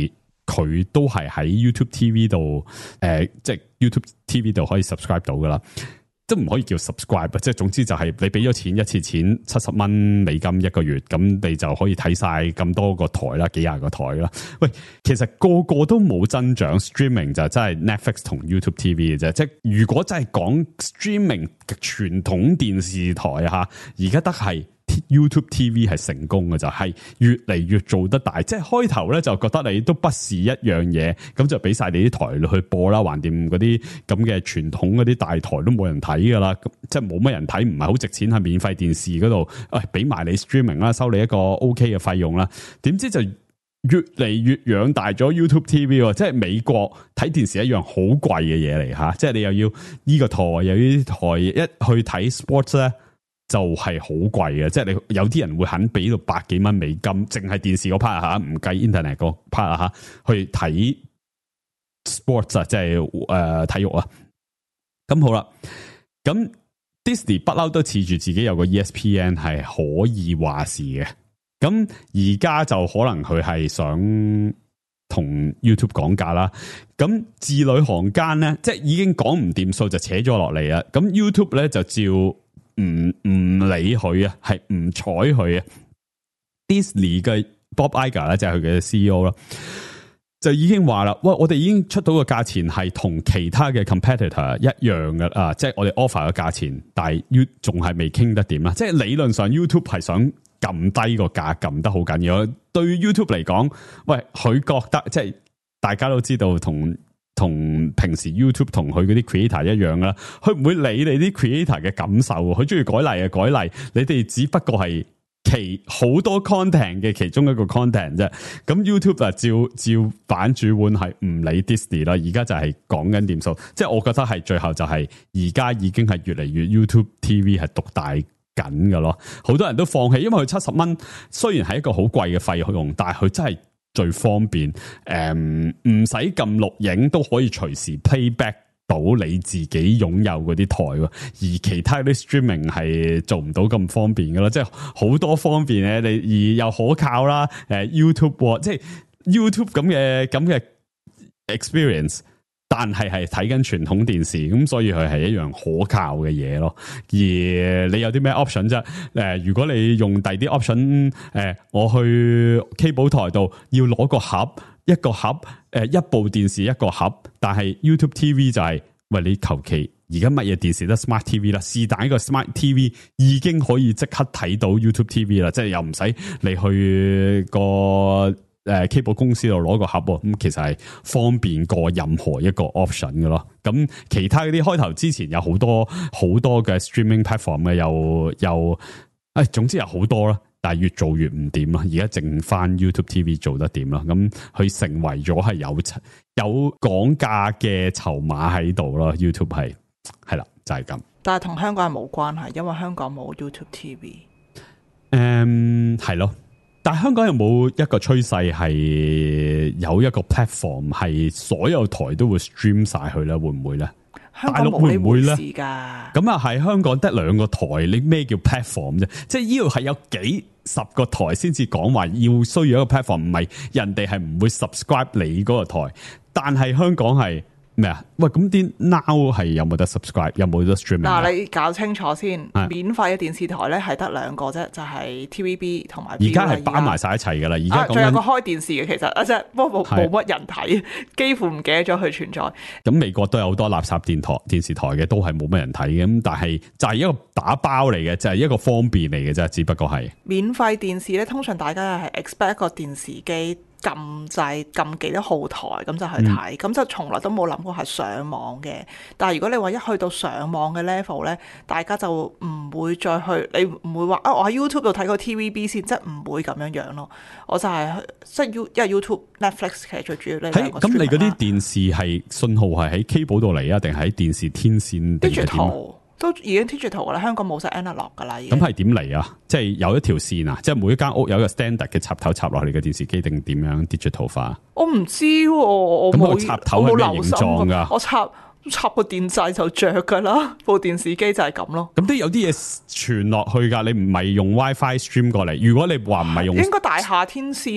S5: 佢都係喺 YouTube T V 度，誒、呃，即係 YouTube T V 度可以 subscribe 到噶啦。都唔可以叫 subscribe，即係總之就係你俾咗錢一次錢七十蚊美金一個月，咁你就可以睇晒咁多個台啦，幾廿個台啦。喂，其實個個都冇增長 streaming 就真係 Netflix 同 YouTube T V 嘅啫。即係如果真係講 streaming 嘅傳統電視台啊，而家得係 YouTube T V 係成功嘅，就係越嚟越做得大。即係開頭咧就覺得你都不是一樣嘢，咁就俾晒你啲台去播啦，橫掂嗰啲咁嘅傳統嗰啲大台都冇人睇噶啦，即係冇乜人睇，唔係好值錢，喺免費電視嗰度，誒俾埋你 streaming 啦，收你一個 OK 嘅費用啦。點知就越嚟越養大咗 YouTube T V， 即係美國睇電視一樣好貴嘅嘢嚟吓，即係你又要呢個台又要呢台，一去睇 sports 咧。就係好貴嘅，即係你有啲人會肯俾到百幾蚊美金，淨係電視嗰 part 吓，唔計 internet 嗰 part 吓，去睇 sports 啊，即係誒體育啊。咁好啦，咁 Disney 不嬲都恃住自己有個 E S P N 係可以話事嘅，咁而家就可能佢係想同 YouTube 講價啦。咁字裏行間咧，即係已經講唔掂數就扯咗落嚟啦。咁 YouTube 咧就照。唔唔理佢啊，係唔睬佢啊。Disney 嘅 Bob Iger 咧就係佢嘅 C E O 啦，就已經話啦，喂，我哋已經出到個價錢係同其他嘅 competitor 一樣嘅啊，即係我哋 offer 嘅價錢，但係 You 仲係未傾得掂啦。即係理論上 YouTube 係想撳低個價，撳得好緊要。對於 YouTube 嚟講，喂，佢覺得即係大家都知道同。同平時 YouTube 同佢嗰啲 creator 一樣啦，佢唔會理你啲 creator 嘅感受，佢中意改例啊改例，你哋只不過係其好多 content 嘅其中一個 content 啫。咁 YouTube 啊，照照版主碗係唔理 Disney 啦，而家就係講緊點數，即係我覺得係最後就係而家已經係越嚟越 YouTube T V 係獨大緊㗎咯，好多人都放棄，因為佢七十蚊雖然係一個好貴嘅費用，但係佢真係。最方便，誒唔使撳錄影都可以隨時 playback 到你自己擁有嗰啲台喎，而其他啲 streaming 係做唔到咁方便噶啦，即係好多方便咧，你而又可靠啦，誒 YouTube 即係 YouTube 咁嘅咁嘅 experience。但係係睇緊傳統電視，咁所以佢係一樣可靠嘅嘢咯。而你有啲咩 option 啫？誒，如果你用第啲 option，誒，我去 cable 台度要攞個盒，一個盒，誒，一部電視一個盒。但係 YouTube T V 就係、是，喂，你求其而家乜嘢電視得 Smart T V 啦，是但一個 Smart T V 已經可以即刻睇到 YouTube T V 啦，即係又唔使你去個。誒 cable 公司度攞個盒喎，咁其實係方便過任何一個 option 嘅咯。咁其他嗰啲開頭之前有好多好多嘅 streaming platform 嘅，又又誒總之有好多啦，但係越做越唔掂啦。而家剩翻 YouTube T V 做得掂啦，咁佢成為咗係有有講價嘅籌碼喺度咯。YouTube 係係啦，就係、是、咁。
S4: 但係同香港係冇關係，因為香港冇 YouTube T V。
S5: 誒係咯。但係香港有冇一個趨勢係有一個 platform 係所有台都會 stream 晒佢咧？會唔會咧？
S4: 香港冇呢回事噶。
S5: 咁啊，係香港得兩個台，你咩叫 platform 啫？即係呢度係有幾十個台先至講話要需要一個 platform，唔係人哋係唔會 subscribe 你嗰個台，但係香港係。咩啊？喂，咁啲 now 係有冇得 subscribe， 有冇得 streaming？嗱，
S4: 你搞清楚先。免費嘅電視台咧係得兩個啫，就係、是、T V B 同埋。而家係包埋晒一齊噶啦。而家仲有個開電視嘅，其實啊，即係不過冇冇乜人睇，幾乎唔記得咗佢存在。咁
S5: 美國都有好多垃圾電台、電視台嘅，都係冇乜人睇嘅。咁但係就係一個打包嚟嘅，就係、是、一個方便嚟嘅啫，只不過係
S4: 免費電視咧。通常大家係 expect 一個電視機。撳掣撳幾多號台咁就去睇，咁、嗯、就從來都冇諗過係上網嘅。但係如果你話一去到上網嘅 level 咧，大家就唔會再去，你唔會話啊，我喺 YouTube 度睇個 T V B 先，即係唔會咁樣樣咯。我就係、是、即係 U， 因為 YouTube、Netflix 其實最主要呢兩個。咁你
S5: 嗰啲電視係信號係喺 cable 度嚟啊，定係喺電視天線定係點？
S4: 都已經 digital 噶啦，香港冇晒 analog 噶啦。
S5: 咁係點嚟啊？即係有一條線啊？即係每一間屋有一個 standard 嘅插頭插落嚟嘅電視機，定點樣 digital 化？
S4: 我唔知喎、啊，我冇
S5: 插頭係咩形狀噶？
S4: 我插插個電掣就着噶啦，部電視機就係咁咯。
S5: 咁都有啲嘢傳落去噶，你唔係用 WiFi stream 過嚟？如果你話唔係用，
S4: 應該大廈天線咯。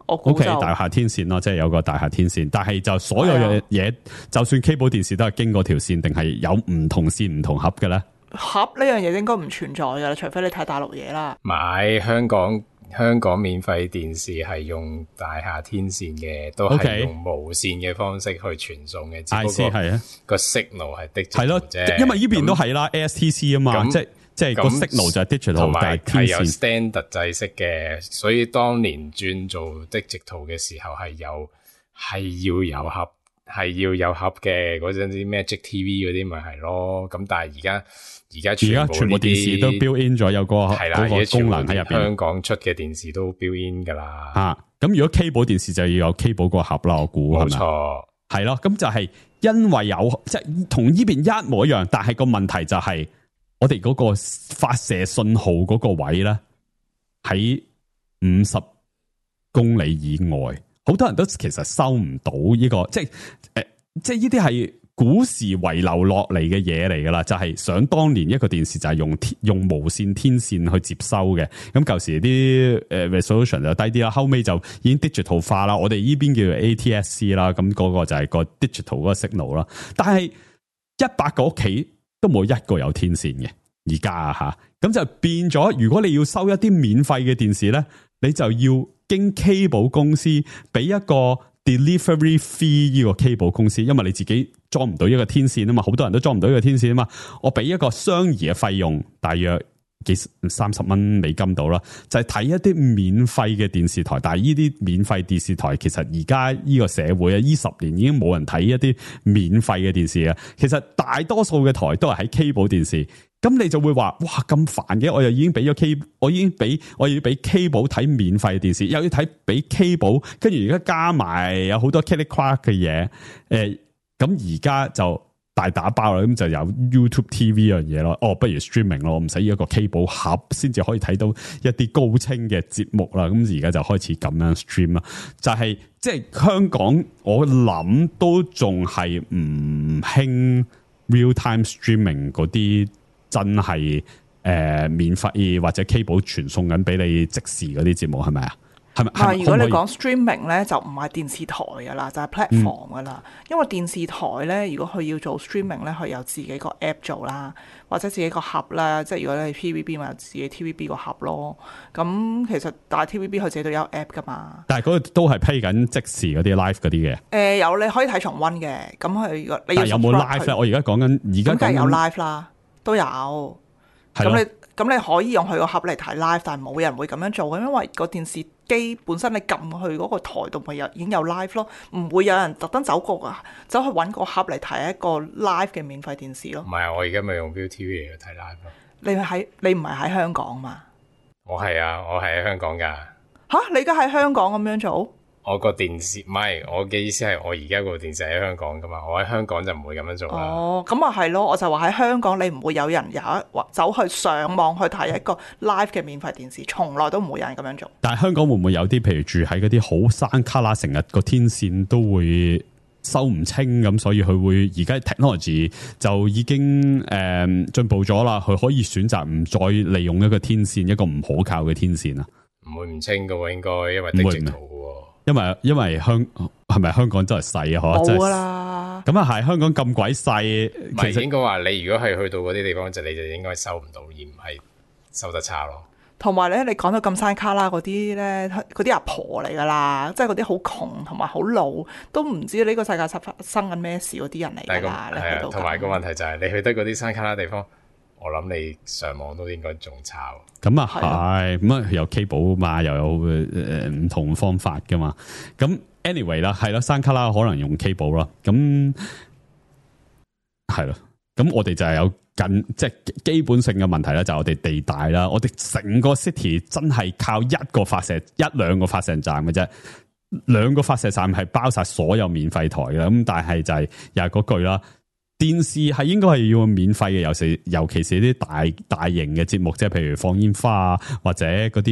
S4: 我估
S5: O、okay,
S4: 就
S5: K 大廈天線咯，即係有個大廈天線，但係就所有嘅嘢，就算 cable 電視都係經過條線，定係有唔同線唔同盒嘅咧？
S4: 盒呢樣嘢應該唔存在噶啦，除非你睇大陸嘢啦。
S3: 買香港香港免費電視係用大廈天線嘅，都係用無線嘅方式去傳送嘅，
S5: okay. 只不過
S3: 係啊個 signal 係 digital
S5: 係咯，因為呢邊都係啦 ，A S T C 啊嘛，即係。即係個 signal 就係 digital，
S3: 同埋係有
S5: standard
S3: 制式嘅，所以當年轉做 digital 嘅時候係有係要有盒，係要有盒嘅嗰陣啲 Magic T V 嗰啲咪係咯。咁但係而家而家全部
S5: 全部電視都 build in 咗有個
S3: 係啦，
S5: 嗰個功能喺入邊。
S3: 香港出嘅電視都 build in 噶啦。
S5: 啊，咁如果 cable 電視就要有 cable 個盒啦，我估
S3: 冇錯，
S5: 係咯。咁就係因為有即係同呢邊一模一樣，但係個問題就係、是。我哋嗰個發射信號嗰個位咧，喺五十公里以外，好多人都其實收唔到呢、這個，即係誒、呃，即係呢啲係古時遺留落嚟嘅嘢嚟噶啦，就係、是、想當年一個電視就係用用無線天線去接收嘅，咁舊時啲誒 resolution 就低啲啦，後尾就已經 digital 化啦，我哋呢邊叫做 A T S C 啦，咁嗰個就係個 digital 嗰個 signal 啦，但係一百個屋企。都冇一個有天線嘅，而家啊吓，咁就變咗。如果你要收一啲免費嘅電視咧，你就要經 cable 公司俾一個 delivery fee 呢個 cable 公司，因為你自己裝唔到一個天線啊嘛，好多人都裝唔到一個天線啊嘛，我俾一個相宜嘅費用，大約幾三十蚊美金到啦，就係、是、睇一啲免費嘅電視台。但係呢啲免費電視台其實而家呢個社會啊，呢十年已經冇人睇一啲免費嘅電視啊。其實大多數嘅台都係喺 cable 電視，咁你就會話哇咁煩嘅，我又已經俾咗 cable，我已經俾我要俾 cable 睇免費嘅電視，又要睇俾 cable， 跟住而家加埋有好多 click click 嘅嘢，誒咁而家就。大打包啦，咁就有 YouTube T V 樣嘢咯。哦，不如 streaming 咯，我唔使一個 cable 盒先至可以睇到一啲高清嘅節目啦。咁而家就開始咁樣 stream 啦。就係、是、即係香港，我諗都仲係唔興 real time streaming 嗰啲真係誒、呃、免費或者 cable 傳送緊俾你即時嗰啲節目係咪啊？係咪？
S4: 係，如果你講 streaming 咧，就唔係電視台噶啦，就係、是、platform 噶啦、嗯。因為電視台咧，如果佢要做 streaming 咧，佢有自己個 app 做啦，或者自己個盒啦。即係如果你係 T V B 咪有自己 T V B 個盒咯。咁其實但係 T V B 佢自己都有 app 噶嘛。但係
S5: 嗰個都係批緊即時嗰啲 live 嗰啲嘅。誒、
S4: 呃，有你可以睇重溫嘅。咁佢如果你要
S5: 有冇 live 咧？我而家講緊，而家
S4: 梗係有 live 啦，都有。咁你咁你可以用佢個盒嚟睇 live，但係冇人會咁樣做嘅，因為個電視機本身你撳去嗰個台度咪有已經有 live 咯，唔會有人特登走過啊，走去揾個盒嚟睇一個 live 嘅免費電視咯。
S3: 唔係啊，我而家咪用 ViuTV 嚟睇 live 咯。
S4: 你喺你唔係喺香港嘛？
S3: 我係啊，我係喺香港噶。
S4: 吓，你而家喺香港咁樣做？
S3: 我個電視唔係，我嘅意思係我而家個電視喺香港噶嘛，我喺香港就唔會咁樣做啦。
S4: 哦，咁啊係咯，我就話喺香港你唔會有人有一走去上網去睇一個 live 嘅免費電視，從來都唔會有人咁樣做。
S5: 但係香港會唔會有啲譬如住喺嗰啲好山卡拉，成日個天線都會收唔清咁，所以佢會而家 technology 就已經誒進步咗啦，佢可以選擇唔再利用一個天線，一個唔可靠嘅天線啊？
S3: 唔會唔清噶喎，應該因為 digital 嘅。
S5: 因為因為香係咪香港真係細啊？嗬，
S4: 冇噶啦。
S5: 咁啊係香港咁鬼細，
S3: 其實應該話你如果係去到嗰啲地方，就你就應該收唔到，而唔係收得差咯。
S4: 同埋咧，你講到咁山卡拉嗰啲咧，嗰啲阿婆嚟噶啦，即係嗰啲好窮同埋好老，都唔知呢個世界發生緊咩事嗰啲人嚟噶啦。係啊，
S3: 同埋個問題就係、是、你去得嗰啲山卡拉地方。我諗你上網都應該仲抄。
S5: 咁啊係，咁啊有 cable 嘛，又有誒唔同方法噶嘛。咁 anyway 啦，係啦，山卡拉可能用 cable 啦。咁係咯，咁我哋就係有緊即係基本性嘅問題啦，就係、我哋地大啦，我哋成個 city 真係靠一個發射一兩個發射站嘅啫，兩個發射站係包晒所有免費台嘅。咁但係就係、係、又係嗰句啦。電視係應該係要免費嘅，尤其尤其是啲大大型嘅節目，即係譬如放煙花啊，或者嗰啲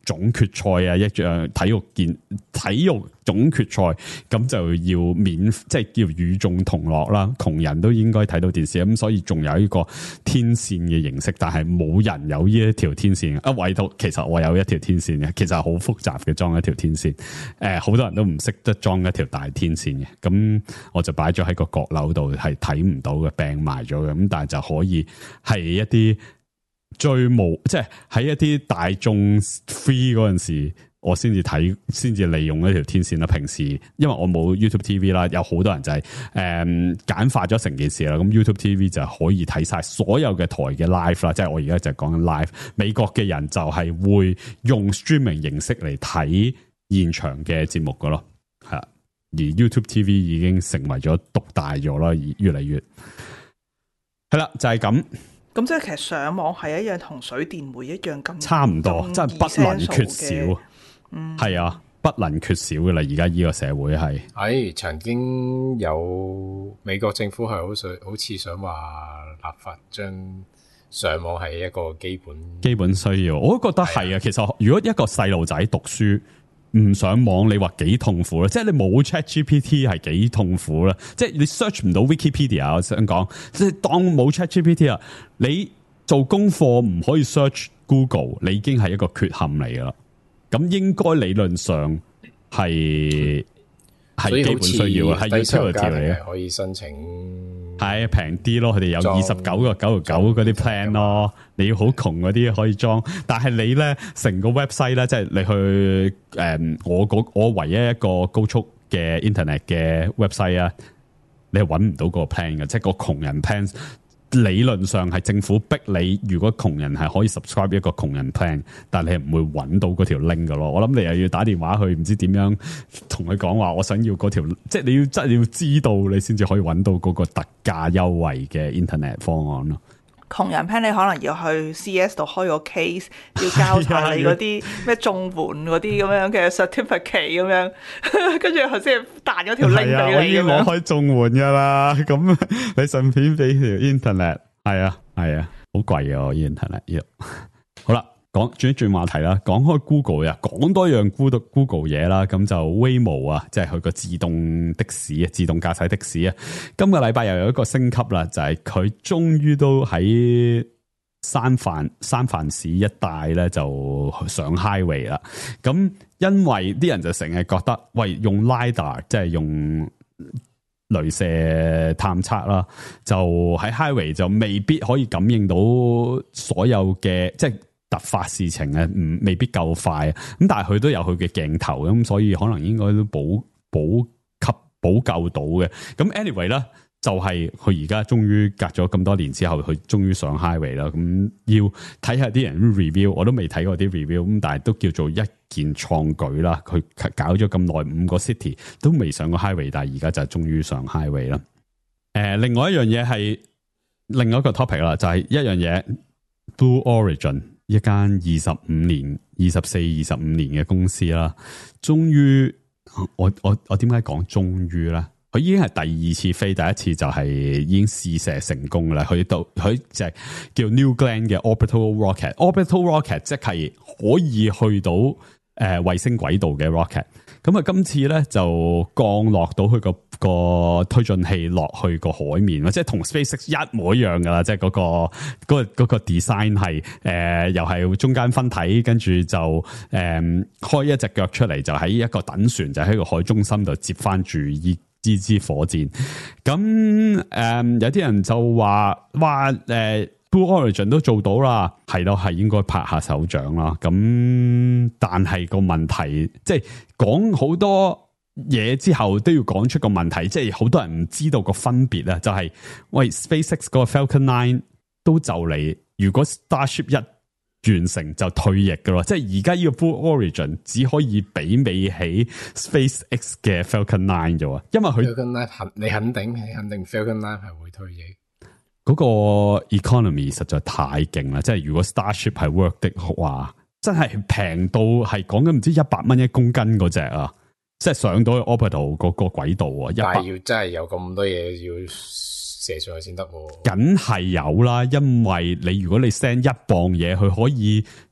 S5: 總決賽啊，一樣體育健體育總決賽，咁就要免即係叫與眾同樂啦，窮人都應該睇到電視，咁所以仲有一個天線嘅形式，但係冇人有呢一條天線啊，唯獨其實我有一條天線嘅，其實好複雜嘅裝一條天線，誒、呃、好多人都唔識得裝一條大天線嘅，咁我就擺咗喺個閣樓度，係睇唔到嘅，病埋咗嘅，咁但係就可以係一啲最無即係喺一啲大眾 free 嗰陣時，我先至睇，先至利用一條天線啦。平時因為我冇 YouTube T V 啦，有好多人就係誒簡化咗成件事啦。咁 YouTube T V 就可以睇晒所有嘅台嘅 live 啦，即係我而家就講緊 live。美國嘅人就係會用 streaming 形式嚟睇現場嘅節目噶咯，係啊。而 YouTube T V 已經成為咗獨大咗啦，越嚟越係啦，就係咁。
S4: 咁即係其實上網係一樣同水電煤一樣咁，
S5: 差唔多，真係不能缺少。嗯，係啊，不能缺少嘅啦。而家呢個社會係，
S3: 係曾經有美國政府係好想，好似想話立法將上網係一個基本
S5: 基本需要。我都覺得係啊。其實如果一個細路仔讀書唔上網，你話幾痛苦咧？即係你冇 ChatGPT 係幾痛苦咧？即係你 search 唔到 Wikipedia，我想講，即係當冇 ChatGPT 啊，你做功課唔可以 search Google， 你已經係一個缺陷嚟噶啦。咁應該理論上係係基本需要啊，係 utility 嚟嘅，
S3: 可以申請
S5: 係平啲咯。佢哋有二十九個九條九嗰啲 plan 咯。你要好窮嗰啲可以裝，但係你咧成個 website 咧，即係你去誒、嗯，我我唯一一個高速嘅 internet 嘅 website 啊，你係搵唔到個 plan 嘅，即係個窮人 plan。理論上係政府逼你，如果窮人係可以 subscribe 一個窮人 plan， 但係你係唔會揾到嗰條 link 㗎咯。我諗你又要打電話去，唔知點樣同佢講話，我想要嗰條，即係你要真係要知道，你先至可以揾到嗰個特價優惠嘅 internet 方案咯。
S4: 窮人 plan 你可能要去 C S 度開個 case， 要交晒你嗰啲咩綜援嗰啲咁樣嘅 certificate 咁樣，跟住佢先彈咗條 link 俾你咁樣。我已經
S5: 攞開綜援噶啦，咁你順便俾條 internet， 係啊係啊，好貴啊 internet 要。好啦，講轉一轉話題啦，講開 Google 啊，講多樣 Google Google 嘢啦，咁就 Waymo 啊，即係佢個自動的士啊，自動駕駛的士啊，今個禮拜又有一個升級啦，就係佢終於都喺三藩三藩市一帶咧就上 highway 啦。咁因為啲人就成日覺得，喂，用 lidar 即係用雷射探測啦，就喺 highway 就未必可以感應到所有嘅即係突發事情啊，唔未必夠快啊。咁但係佢都有佢嘅鏡頭，咁所以可能應該都補補給補救到嘅。咁 anyway 啦，就係佢而家終於隔咗咁多年之後，佢終於上 highway 啦。咁要睇下啲人 review， 我都未睇過啲 review， 咁但係都叫做一件創舉啦。佢搞咗咁耐，五個 city 都未上過 highway， 但係而家就終於上 highway 啦。誒、呃，另外一樣嘢係另外一個 topic 啦，就係一樣嘢 Blue Origin。一間二十五年、二十四、二十五年嘅公司啦，終於我我我點解講終於咧？佢已經係第二次飛，第一次就係已經試射成功啦。佢到佢就係叫 New Glenn 嘅 Orbital Rocket，Orbital Rocket 即係可以去到誒衛星軌道嘅 rocket。咁啊，今次咧就降落到去個個推進器落去個海面，即係同 SpaceX 一模一樣噶啦，即係嗰個嗰個嗰個 design 係誒又係中間分體，跟住就誒、呃、開一隻腳出嚟，就喺一個躉船，就喺個海中心度接翻住依支支火箭。咁誒、呃、有啲人就話話誒。Blue Origin 都做到啦，係咯，係應該拍下手掌啦。咁但係個問題，即係講好多嘢之後都要講出個問題，即係好多人唔知道個分別啊。就係、是、喂 SpaceX 嗰個 Falcon Nine 都就嚟，如果 Starship 一完成就退役噶咯。即係而家呢個 Blue Origin 只可以媲美起 SpaceX 嘅 Falcon Nine 啫喎，因為佢
S3: Falcon Nine 你肯定係肯定 Falcon Nine 係會退役。
S5: 嗰個 economy 實在太勁啦！即係如果 Starship 係 work 的話，真係平到係講緊唔知一百蚊一公斤嗰隻啊！即係上到去 orbital 嗰個軌道啊！
S3: 但係要真係有咁多嘢要射上去先得喎。
S5: 梗係有啦，因為你如果你 send 一磅嘢，佢可以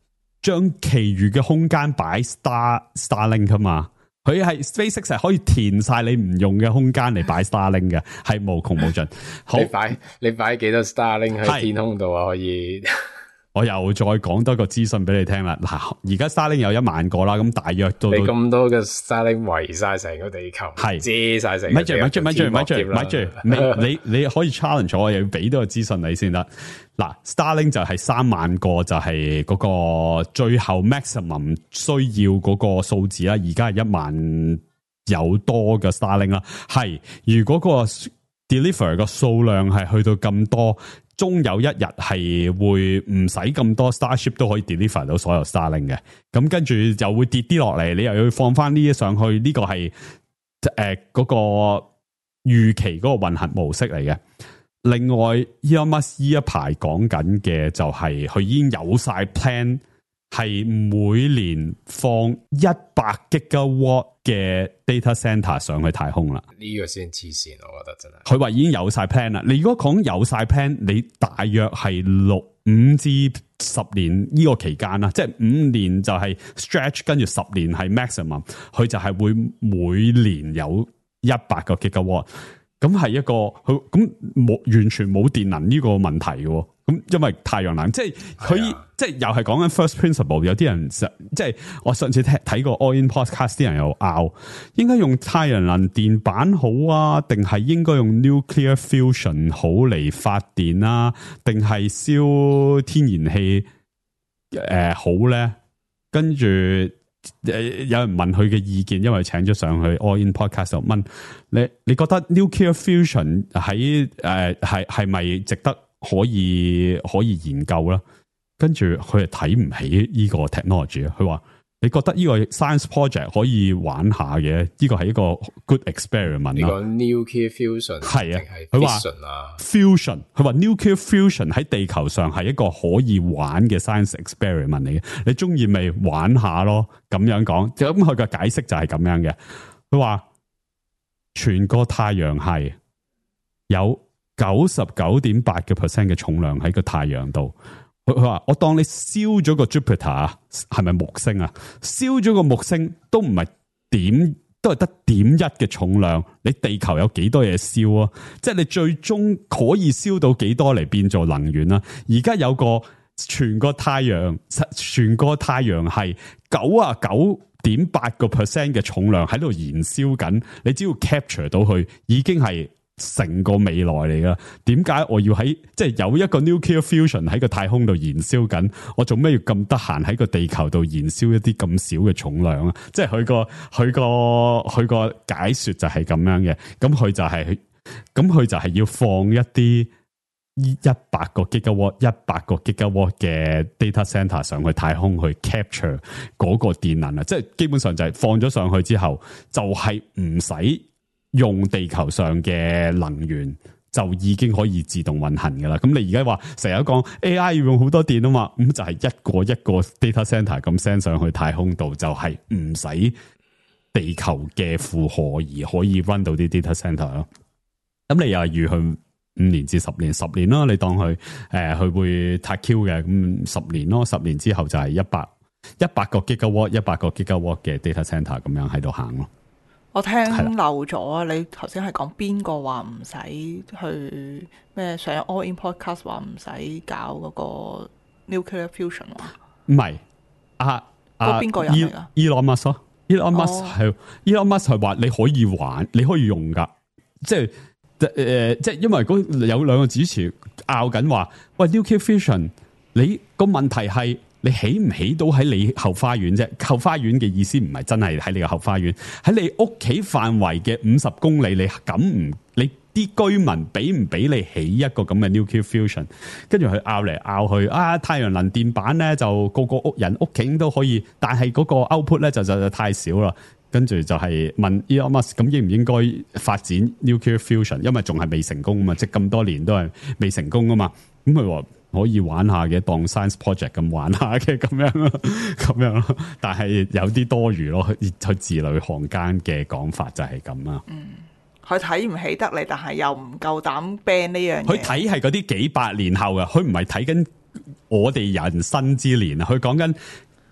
S5: 將其餘嘅空間擺 Star Starlink 噶嘛。佢係 SpaceX 係可以填晒你唔用嘅空間嚟擺 Starlink 嘅，係無窮無盡。好，
S3: 你擺你擺幾多 Starlink 喺天空度啊？可以。
S5: 我又再講多個資訊俾你聽啦。嗱，而家 Starlink 有一萬個啦，咁大約到
S3: 你咁多嘅 Starlink 圍晒成個地球，係遮晒成。
S5: 咪住咪住咪住咪住咪住，你你你可以 challenge 我，又要俾多個資訊你先得。嗱 ，Starlink 就係三萬個，就係嗰個最後 maximum 需要嗰個數字啦。而家係一萬有多嘅 Starlink 啦。係，如果個 deliver 個數量係去到咁多。終有一日係會唔使咁多 Starship 都可以 deliver 到所有 Starlink 嘅，咁跟住就會跌啲落嚟，你又要放翻呢啲上去，呢、這個係誒嗰個預期嗰個運行模式嚟嘅。另外 Elon Musk 呢一排講緊嘅就係佢已經有晒 plan，係每年放一百 gigawatt 嘅 data center 上去太空啦。
S3: 呢個先黐線，我覺得真係。
S5: 佢話已經有晒 plan 啦。你如果講有晒 plan，你大約係六五至十年呢個期間啦，即係五年就係 stretch， 跟住十年係 maximum， 佢就係會每年有一百個 gigawatt。咁係一個佢咁冇完全冇電能呢個問題嘅。咁因為太陽能，即係佢、啊、即係又係講緊 first principle。有啲人即係我上次聽睇過 All In Podcast， 啲人又拗，應該用太陽能電板好啊，定係應該用 nuclear fusion 好嚟發電啊，定係燒天然氣誒、呃、好咧？跟住誒有人問佢嘅意見，因為請咗上去 All In Podcast 就問你，你覺得 nuclear fusion 喺誒係係咪值得？可以可以研究啦，跟住佢係睇唔起呢個 technology。佢話你覺得呢個 science project 可以玩下嘅，呢個係一個 good experiment
S3: 你講 nuclear fusion
S5: 係啊，佢話 fusion， 佢話 nuclear fusion 喺地球上係一個可以玩嘅 science experiment 嚟嘅。你中意咪玩下咯？咁樣講，咁佢嘅解釋就係咁樣嘅。佢話全個太陽系有九十九點八嘅 percent 嘅重量喺個太陽度，佢話我當你燒咗個 Jupiter 啊，係咪木星啊？燒咗個木星都唔係點，都係得點一嘅重量。你地球有幾多嘢燒啊？即係你最終可以燒到幾多嚟變做能源啊？而家有個全個太陽，全個太陽係九啊九點八個 percent 嘅重量喺度燃燒緊，你只要 capture 到佢，已經係成個未來嚟噶。點解我要喺即係有一個 nuclear fusion 喺個太空度燃燒緊？我做咩要咁得閒喺個地球度燃燒一啲咁少嘅重量啊？即係佢個佢個佢個解說就係咁樣嘅。咁佢就係咁佢就係要放一啲一百個 gigawatt 一百個 gigawatt 嘅 data center 上去太空去 capture 嗰個電能啊！即係基本上就係放咗上去之後，就係唔使用地球上嘅能源，就已經可以自動運行噶啦。咁你而家話成日講 A I 要用好多電啊嘛，咁就係一個一個 data center 咁 send 上去太空度，就係唔使地球嘅負荷而可以 run 到啲 data center 咯。咁你又係預去五年至十年，十年咯，你當佢誒佢會太 Q 嘅，咁十年咯，十年之後就係一百一百個 gigawatt 一百個 gigawatt 嘅 data center 咁樣喺度行咯。
S4: 我聽漏咗啊！你頭先係講邊個話唔使去咩上 All In Podcast 話唔使搞嗰個 nuclear fusion 啊？
S5: 唔係啊啊！
S4: 邊個人嚟㗎
S5: Elon Musk 咯 Elon Musk 係 Elon Musk 係話你可以玩，你可以用噶，即係誒、呃，即係因為嗰有兩個主持拗緊話，喂 nuclear fusion， 你個問題係。你起唔起到喺你後花園啫？後花園嘅意思唔係真係喺你嘅後花園，喺你屋企範圍嘅五十公里，你敢唔？你啲居民俾唔俾你起一個咁嘅 nuclear fusion？ 跟住佢拗嚟拗去啊！太陽能電板咧就個個屋人屋企都可以，但係嗰個 output 咧就就就太少啦。跟住就係問 Elon Musk 咁應唔應該發展 nuclear fusion？ 因為仲係未成功啊嘛，即係咁多年都係未成功啊嘛。咁佢話。可以玩下嘅，當 science project 咁玩下嘅咁樣咯，咁樣咯。但係有啲多餘咯，去字裏行間嘅講法就係咁啦。
S4: 嗯，佢睇唔起得你，但係又唔夠膽 ban 呢樣嘢。
S5: 佢睇係嗰啲幾百年後嘅，佢唔係睇緊我哋人生之年啊。佢講緊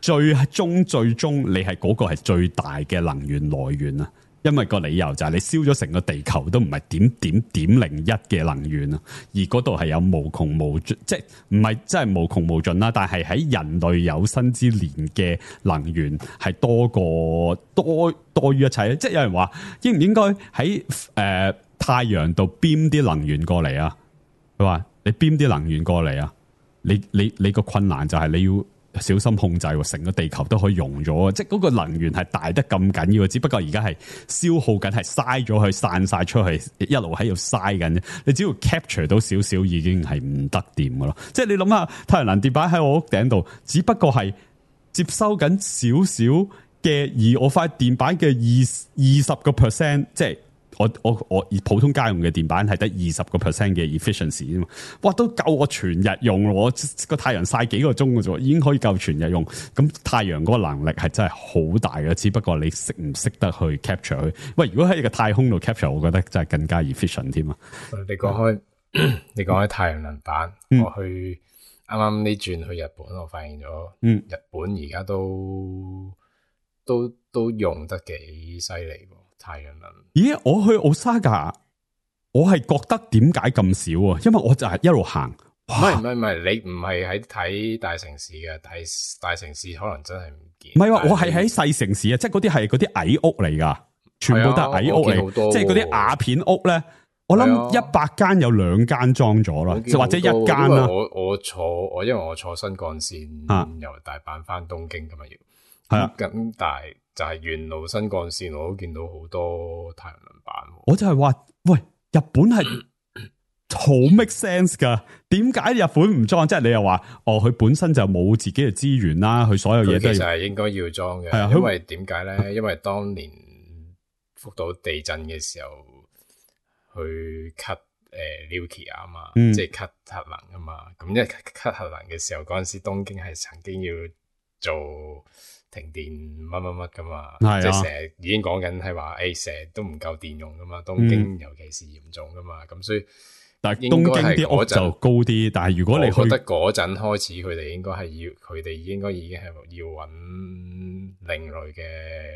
S5: 最終最終你係嗰個係最大嘅能源來源啊！因為個理由就係你燒咗成個地球都唔係點點點零一嘅能源啊，而嗰度係有無窮無盡，即係唔係真係無窮無盡啦，但係喺人類有生之年嘅能源係多過多多於一切。即係有人話應唔應該喺誒、呃、太陽度編啲能源過嚟啊？佢話你編啲能源過嚟啊，你你你個困難就係你要小心控制，成個地球都可以溶咗，即係嗰個能源係大得咁緊要，只不過而家係消耗緊，係嘥咗去散晒出去，一路喺度嘥緊啫。你只要 capture 到少少，已經係唔得掂噶咯。即係你諗下，太陽能電板喺我屋頂度，只不過係接收緊少少嘅，而我塊電板嘅二二十個 percent， 即係。我我我普通家用嘅電板係得二十個 percent 嘅 efficiency 啫嘛，哇都夠我全日用咯！我個太陽曬幾個鐘嘅啫，已經可以夠全日用。咁太陽嗰個能力係真係好大嘅，只不過你識唔識得去 capture 佢？喂，如果喺個太空度 capture， 我覺得真係更加 efficient 添啊！
S3: 你講開，你講開太陽能板，嗯、我去啱啱呢轉去日本，我發現咗，嗯，日本而家都都都用得幾犀利喎。太陽能？
S5: 咦，我去奧沙加，我係覺得點解咁少啊？因為我就係一路行，
S3: 唔係唔係唔係，你唔係喺睇大城市嘅，大大城市可能真係唔見。
S5: 唔係話我係喺細城市啊，即係嗰啲係嗰啲矮屋嚟噶，全部都係矮屋嚟，即係嗰啲瓦片屋咧。我諗一百間有兩間裝咗啦，就或者一間啦。
S3: 我我坐我因為我坐新幹線、啊、由大阪翻東京咁啊要，係啊，咁但係。就係沿路新幹線，我都見到好多太陽能板。
S5: 我就係話，喂，日本係好 make sense 噶，點解日本唔裝？即係你又話，哦，佢本身就冇自己嘅資源啦，佢所有嘢都
S3: 其實係應該要裝嘅。係啊，因為點解咧？因為當年福島地震嘅時候，去 cut 誒 nuclear 啊嘛，嗯、即係 cut 核能啊嘛。咁一 cut 核能嘅時候，嗰陣時東京係曾經要做。停電乜乜乜噶嘛，啊、即係成日已經講緊係話，誒成日都唔夠電用噶嘛，東京尤其是嚴重噶嘛，咁、嗯、所以
S5: 但係東京啲屋就高啲，但係如果你去
S3: 我覺得嗰陣開始，佢哋應該係要，佢哋應該已經係要揾另類嘅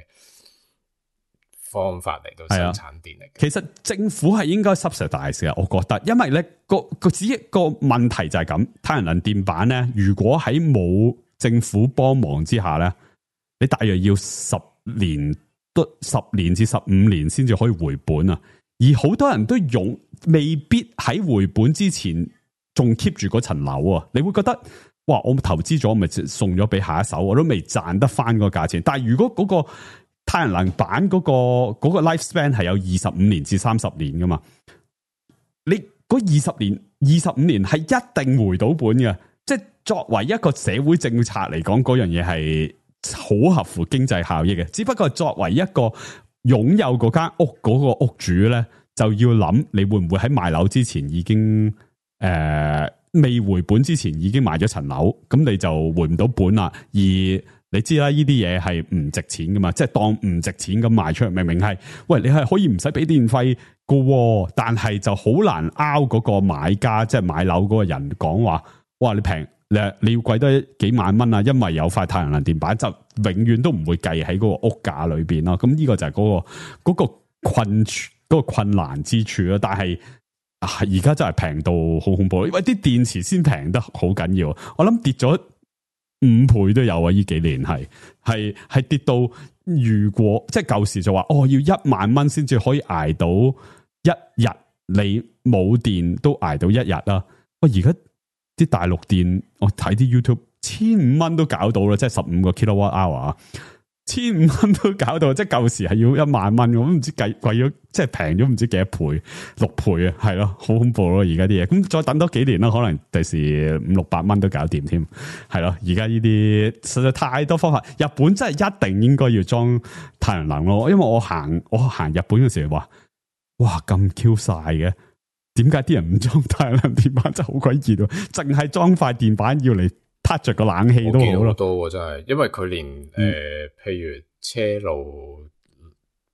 S3: 方法嚟到生產電力、啊。
S5: 其實政府係應該 subsidize 嘅，我覺得，因為咧個個只一個問題就係咁，太陽能電板咧，如果喺冇政府幫忙之下咧。你大約要十年都十年至十五年先至可以回本啊！而好多人都用，未必喺回本之前仲 keep 住嗰層樓啊！你會覺得，哇！我投資咗，咪送咗俾下一手，我都未賺得翻個價錢。但係如果嗰個太陽能板嗰個嗰個 life span 係有二十五年至三十年噶嘛？你嗰二十年、二十五年係一定回到本嘅。即係作為一個社會政策嚟講，嗰樣嘢係。好合乎經濟效益嘅，只不過作為一個擁有嗰間屋嗰個屋主咧，就要諗你會唔會喺賣樓之前已經誒、呃、未回本之前已經賣咗層樓，咁你就回唔到本啦。而你知啦，呢啲嘢係唔值錢噶嘛，即係當唔值錢咁賣出去，明明係喂你係可以唔使俾電費噶，但係就好難拗嗰個買家，即係買樓嗰個人講話，哇你平。你你要貴多幾萬蚊啊？因為有塊太陽能電板，就永遠都唔會計喺嗰個屋價裏邊咯。咁呢個就係嗰、嗰個、嗰個困處、嗰個困難之處咯。但係而家真係平到好恐怖，因為啲電池先平得好緊要。我諗跌咗五倍都有啊！呢幾年係係係跌到，如果即係舊時就話哦，要一萬蚊先至可以捱到一日，你冇電都捱到一日啦。我而家。啲大陸電，我睇啲 YouTube 千五蚊都搞到啦，即係十五個 kilowatt hour， 千五蚊都搞到，即係舊時係要一萬蚊，我都唔知計貴咗，即係平咗唔知幾多倍，六倍啊，係咯，好恐怖咯，而家啲嘢，咁再等多幾年啦，可能第時五六百蚊都搞掂添，係咯，而家呢啲實在太多方法，日本真係一定應該要裝太陽能咯，因為我行我行日本嘅時候話，哇咁 Q 晒嘅。點解啲人唔裝太陽能電板真係好鬼熱喎？淨係裝塊電板要嚟撻着個冷氣都好咯。
S3: 多真係，因為佢連誒、嗯呃，譬如車路，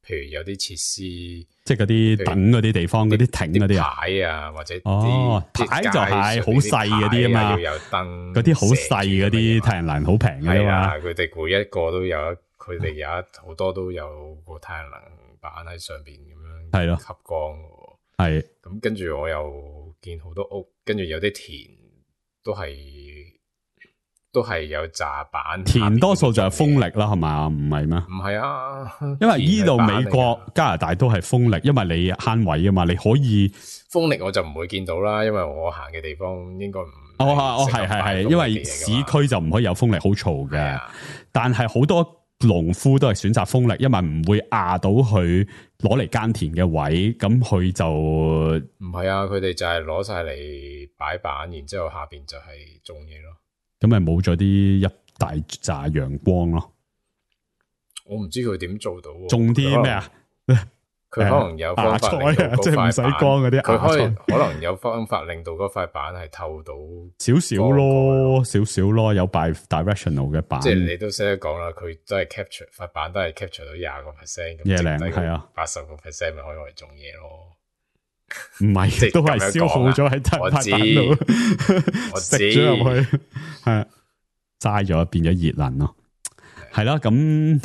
S3: 譬如有啲設施，
S5: 即係嗰啲等嗰啲地方，嗰啲亭嗰啲啊，
S3: 牌啊，或者
S5: 哦牌就係好細嗰啲啊嘛，
S3: 要有燈，
S5: 嗰啲好細嗰啲太陽能好平嘅嘛，
S3: 佢哋每一個都有一，佢哋有一好多都有個太陽能板喺上邊咁樣，係咯，吸光嘅，
S5: 係
S3: 咁跟住我又見好多屋，跟住有啲田都係。都係有炸板，
S5: 田多數就係風力啦，係嘛？唔係咩？
S3: 唔係啊，
S5: 因為依度美國、加拿大都係風力，因為你慳位啊嘛，你可以
S3: 風力我就唔會見到啦，因為我行嘅地方應該唔
S5: 哦哦係係係，因為市區就唔可以有風力，好嘈嘅。
S3: 啊、
S5: 但係好多農夫都係選擇風力，因為唔會壓到佢攞嚟耕田嘅位，咁佢就
S3: 唔係啊，佢哋就係攞晒嚟擺板，然之後下邊就係種嘢咯。
S5: 咁咪冇咗啲一大紮陽光咯。
S3: 我唔知佢點做到。
S5: 種啲咩啊？
S3: 佢可能有方法令到
S5: 即係唔使光嗰啲。
S3: 佢可以可能有方法令到嗰塊板係透到
S5: 少少咯，少少咯，有 bi-directional 嘅板。
S3: 即係你都識得講啦，佢都係 capture 塊板都係 capture 到廿個 percent 咁，
S5: 嘢靚係啊，
S3: 八十個 percent 咪可以攞嚟種嘢咯。
S5: 唔係，都係消耗咗喺塊板度，
S3: 我知
S5: 食咗入去，係齋咗變咗熱能咯，係啦，咁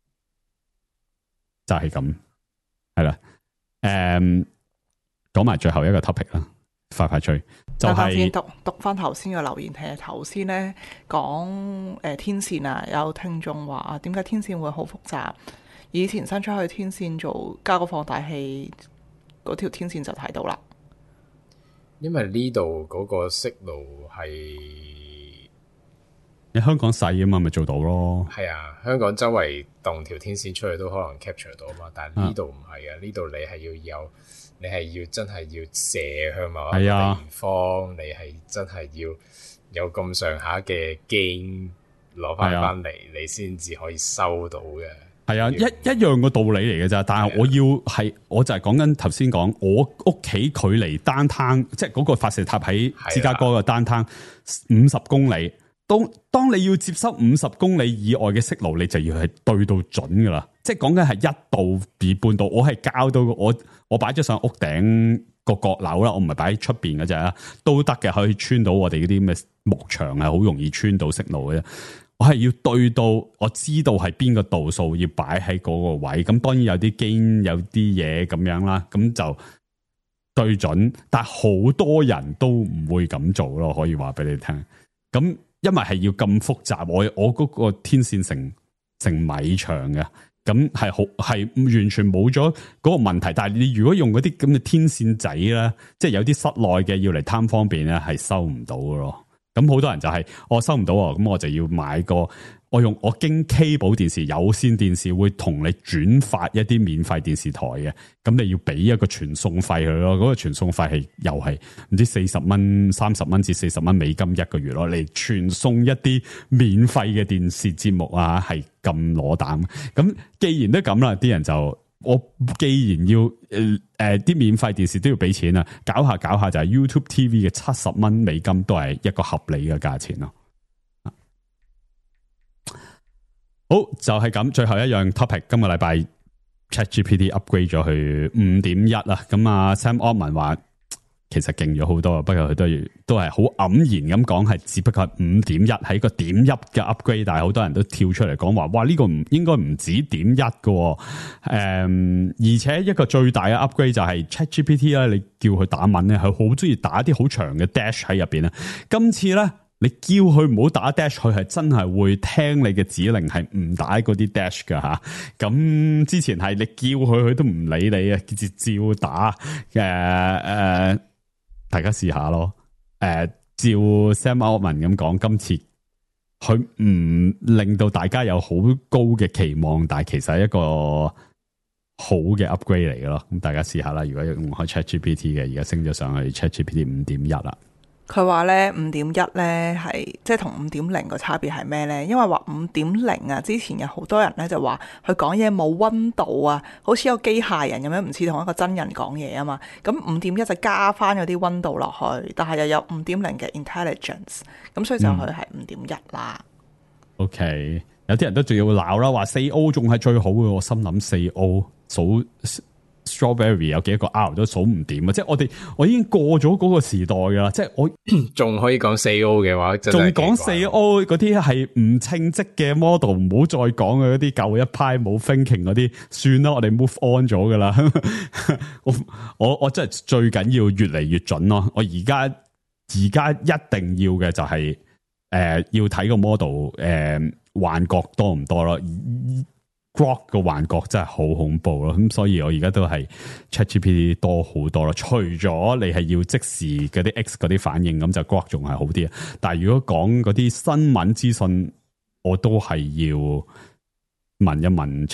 S5: 就係咁，係啦，誒，講埋最後一個 topic 啦，快快脆，就係、是、
S4: 讀讀翻頭先嘅留言，聽頭先咧講誒天線啊，有聽眾話啊，點解天線會好複雜？以前伸出去天線做加個放大器。嗰條天線就睇到啦，
S3: 因為呢度嗰個息路係
S5: 你香港細啊嘛，咪做到咯。
S3: 係啊，香港周圍動條天線出去都可能 capture 到嘛，但係呢度唔係啊，呢度你係要有，你係要真係要射向某一個地方，啊、你係真係要有咁上下嘅 gain 攞翻翻嚟，你先至可以收到嘅。
S5: 係啊，一一樣個道理嚟嘅咋，但係我要係，我就係講緊頭先講，我屋企距離單灘，即係嗰個發射塔喺芝加哥嘅單灘五十公里。當當你要接收五十公里以外嘅息路，你就要係對到準噶啦。即係講緊係一度至半度，我係校到我我擺咗上屋頂個閣樓啦，我唔係擺喺出邊嘅啫，都得嘅，可以穿到我哋嗰啲咩木牆係好容易穿到息路嘅。我係要對到，我知道係邊個度數要擺喺嗰個位，咁當然有啲機有啲嘢咁樣啦，咁就對準，但係好多人都唔會咁做咯，可以話俾你聽。咁因為係要咁複雜，我我嗰個天線成成米長嘅，咁係好係完全冇咗嗰個問題。但係你如果用嗰啲咁嘅天線仔咧，即係有啲室內嘅要嚟貪方便咧，係收唔到嘅咯。咁好多人就係、是、我收唔到啊，咁我就要買個我用我經 cable 電視有線電視會同你轉發一啲免費電視台嘅，咁你要俾一個傳送費佢咯，嗰、那個傳送費係又係唔知四十蚊、三十蚊至四十蚊美金一個月咯，嚟傳送一啲免費嘅電視節目啊，係咁攞膽。咁既然都咁啦，啲人就。我既然要誒誒啲免費電視都要俾錢啊，搞下搞下就係 YouTube T V 嘅七十蚊美金都係一個合理嘅價錢咯。好，就係咁，最後一樣 topic， 今個禮拜 ChatGPT upgrade 咗去五點一啦。咁啊 Sam Altman 話其實勁咗好多，不過佢都都係好黯然咁講，係只不過係五點一係一個點一嘅 upgrade，但係好多人都跳出嚟講話，哇呢、這個唔應該唔止點一嘅，誒、嗯，而且一個最大嘅 upgrade 就係 ChatGPT 咧，你叫佢打文咧，佢好中意打啲好長嘅 dash 喺入邊啊。今次咧，你叫佢唔好打 dash，佢係真係會聽你嘅指令，係唔打嗰啲 dash 噶吓。咁之前係你叫佢，佢都唔理你啊，直接照打嘅誒。呃大家試下咯，誒、呃，照 Sam Altman 咁講，今次佢唔令到大家有好高嘅期望，但係其實係一個好嘅 upgrade 嚟嘅咯。咁大家試下啦，如果用開 ChatGPT 嘅，而家升咗上去 ChatGPT 五點一啦。佢
S4: 話咧五點一咧係即係同五點零個差別係咩咧？因為話五點零啊，之前有好多人咧就話佢講嘢冇溫度啊，好似有機械人咁樣，唔似同一個真人講嘢啊嘛。咁五點一就加翻嗰啲溫度落去，但係又有五點零嘅 intelligence， 咁所以就佢係五點一啦。
S5: OK，有啲人都仲要鬧啦，話四 O 仲係最好嘅，我心諗四 O 數 strawberry 有幾多個 R 都數唔掂啊！即係我哋我已經過咗嗰個時代噶啦，即係我
S3: 仲可以講四 O 嘅話，真係
S5: 仲講四 O 嗰啲係唔稱職嘅 model， 唔好再講嘅嗰啲舊一派冇 thinking 嗰啲，算啦，我哋 move on 咗噶啦。我我我真係最緊要越嚟越準咯。我而家而家一定要嘅就係、是、誒、呃、要睇個 model 誒、呃、幻覺多唔多咯。Grok 個幻覺真係好恐怖咯，咁所以我而家都係 ChatGPT 多好多咯。除咗你係要即時嗰啲 X 嗰啲反應，咁就 Grok 仲係好啲。但係如果講嗰啲新聞資訊，我都係要問一問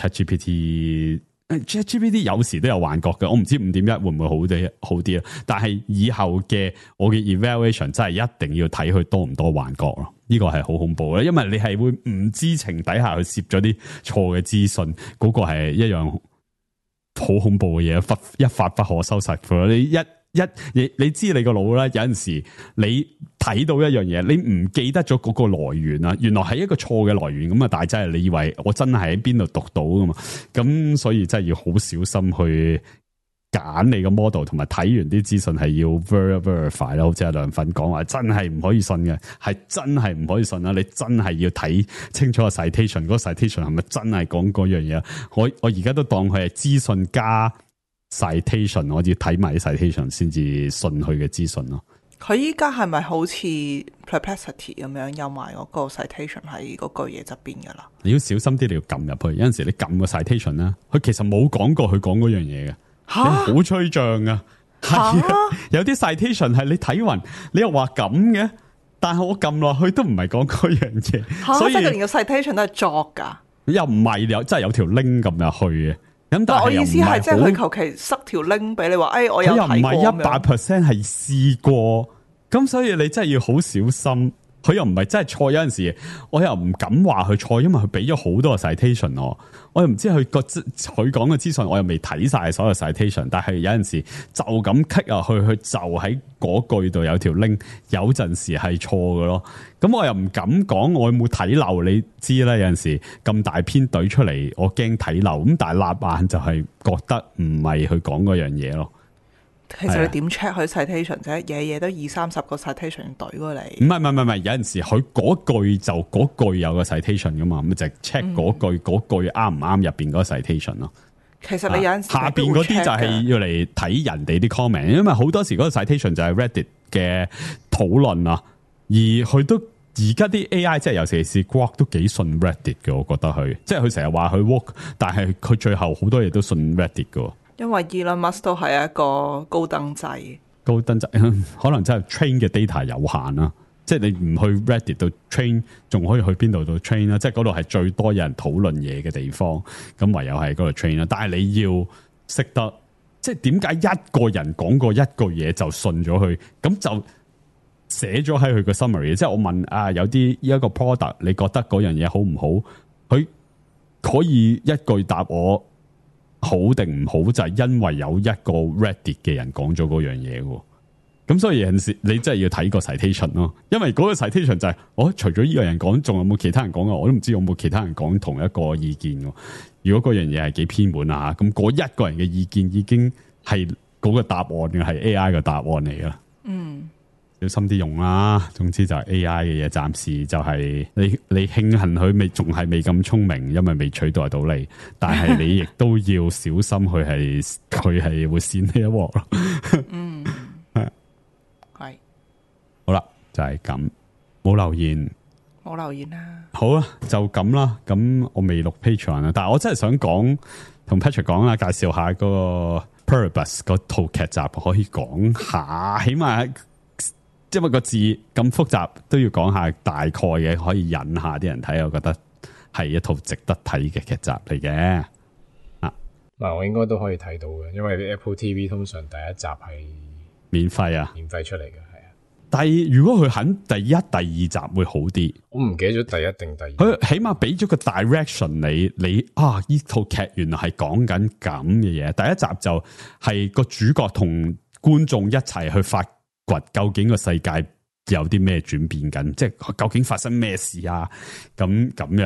S5: ChatGPT。ChatGPT 有時都有幻覺嘅，我唔知五點一會唔會好啲好啲啊？但係以後嘅我嘅 evaluation 真係一定要睇佢多唔多幻覺咯。呢個係好恐怖嘅，因為你係會唔知情底下去攝咗啲錯嘅資訊，嗰、嗰個係一樣好恐怖嘅嘢，一發不可收拾。你一一你你知你個腦咧，有陣時你睇到一樣嘢，你唔記得咗嗰個來源啊，原來係一個錯嘅來源，咁啊大劑，你以為我真係喺邊度讀到噶嘛？咁所以真係要好小心去揀你個 model， 同埋睇完啲資訊係要 ver verify 啦。好似阿梁粉講話，真係唔可以信嘅，係真係唔可以信啦。你真係要睇清楚個 citation，嗰個 citation 係咪真係講嗰樣嘢？我我而家都當佢係資訊加 citation， 我要睇埋啲 citation 先至信佢嘅資訊咯。
S4: 佢依家係咪好似 Perplexity 咁樣有埋嗰個 citation 喺嗰句嘢側邊噶啦？你
S5: 要小心啲，你要撳入去。有陣時你撳個 citation 咧，佢其實冇講過佢講嗰樣嘢嘅，好吹脹啊！係啊，有啲 citation 係你睇完，你又話咁嘅，但係我撳落去都唔係講嗰樣嘢，所以
S4: 即係連個 citation 都係作噶，
S5: 又唔係有真係有條 link 撳入去嘅。咁但係
S4: 我意思係即係佢求其塞條 link 俾你話，誒、哎，我有睇過。佢又唔係一百 percent 係試過，咁所以你真係要好小心。佢又唔係真係錯，有陣時我又唔敢話佢錯，因為佢俾咗好多個 citation 我，我又唔知佢個佢講嘅資訊，我又未睇晒所有 citation。但係有陣時就咁 click 入去，佢就喺嗰句度有條 link， 有陣時係錯嘅咯。咁我又唔敢講我有冇睇漏，你知啦。有陣時咁大篇隊出嚟，我驚睇漏。咁但係立眼就係覺得唔係佢講嗰樣嘢咯。 其實你點 check 佢 citation 啫？嘢嘢都二三十個 citation 懟過嚟。
S5: 唔係唔係唔係，有陣時佢嗰句就嗰句有個 citation 噶嘛，咁就 check 嗰句嗰、嗯、句啱唔啱入邊嗰個 citation 咯。
S4: 其實你有陣時
S5: 下邊嗰啲就係要嚟睇人哋啲 comment，因為好多時嗰個 citation 就係 Reddit 嘅討論啊，而佢都而家啲 A I 即係尤其是 Grok 都幾信 Reddit 嘅，我覺得佢即係佢成日話佢 work， 但係佢最後好多嘢都信 Reddit 嘅。
S4: 因為 Elon Musk 都係一個高登仔，
S5: 高登仔可能真係 train 嘅 data 有限啦，即係你唔去 Reddit 度 train， 仲可以去邊度度 train 啦？即係嗰度係最多有人討論嘢嘅地方，咁唯有係嗰度 train 啦。但係你要識得，即係點解一個人講過一句嘢就信咗佢，咁就寫咗喺佢個 summary。即係我問啊，有啲一個 product， 你覺得嗰樣嘢好唔好？佢可以一句答我。好定唔好就係、是、因為有一個 Reddit 嘅人講咗嗰樣嘢喎，咁所以有陣時你真係要睇個 citation 咯，因為嗰個 citation 就係、是、我、哦、除咗呢個人講，仲有冇其他人講啊？我都唔知有冇其他人講同一個意見喎。如果嗰樣嘢係幾偏門啊，咁嗰一個人嘅意見已經係嗰個答案嘅，係 A I 嘅答案嚟噶。嗯。小心啲用啦，總之就係 A I 嘅嘢，暫時就係你你慶幸佢未仲係未咁聰明，因為未取代到你，但係你亦都要小心佢係佢係會扇呢一鑊咯。嗯，係係好啦，就係咁，冇留言，
S4: 冇留言啦。
S5: 好啊，就咁啦。咁我未錄 Patreon 啊，但係我真係想講同 Patrick 講啦，介紹下嗰個 Pluribus 嗰套劇集，可以講下，起碼。因為個字咁複雜，都要講下大概嘅，可以引下啲人睇。我覺得係一套值得睇嘅劇集嚟嘅。啊，
S3: 嗱，我應該都可以睇到嘅，因為啲 Apple T V 通常第一集係
S5: 免費啊，
S3: 免費出嚟嘅，係啊。
S5: 但係如果佢肯第一、第二集會好啲，
S3: 我唔記得咗第一定第二。
S5: 佢起碼俾咗個 direction 你，你啊，呢套劇原來係講緊咁嘅嘢。第一集就係個主角同觀眾一齊去發。究竟個世界有啲咩轉變緊？即係究竟發生咩事啊？咁咁樣咯。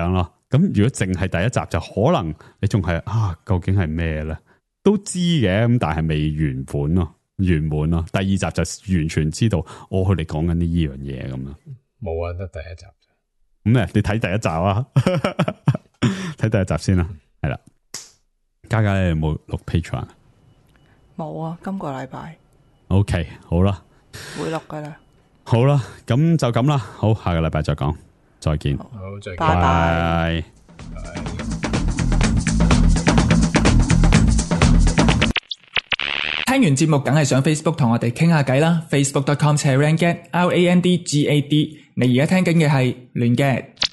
S5: 咁如果淨係第一集就可能你仲係啊，究竟係咩咧？都知嘅，咁但係未圓本咯，圓滿咯。第二集就完全知道，我佢哋講緊呢依樣嘢咁樣。
S3: 冇啊，得第一集。
S5: 咁咧，你睇第一集啊，睇第一集先啦，係啦。嘉嘉你有冇錄 Patreon？
S4: 冇啊，今個禮拜。
S5: OK， 好啦，
S4: 會錄噶啦。
S5: 好啦，咁就咁啦。好，下個禮拜再講，再見。
S3: 好，再見。
S4: 拜拜。
S1: 聽完節目梗係上 Facebook 同我哋傾下偈啦 ，facebook dot com slash randgad，R A N D G A D。你而家聽緊嘅係亂 gad。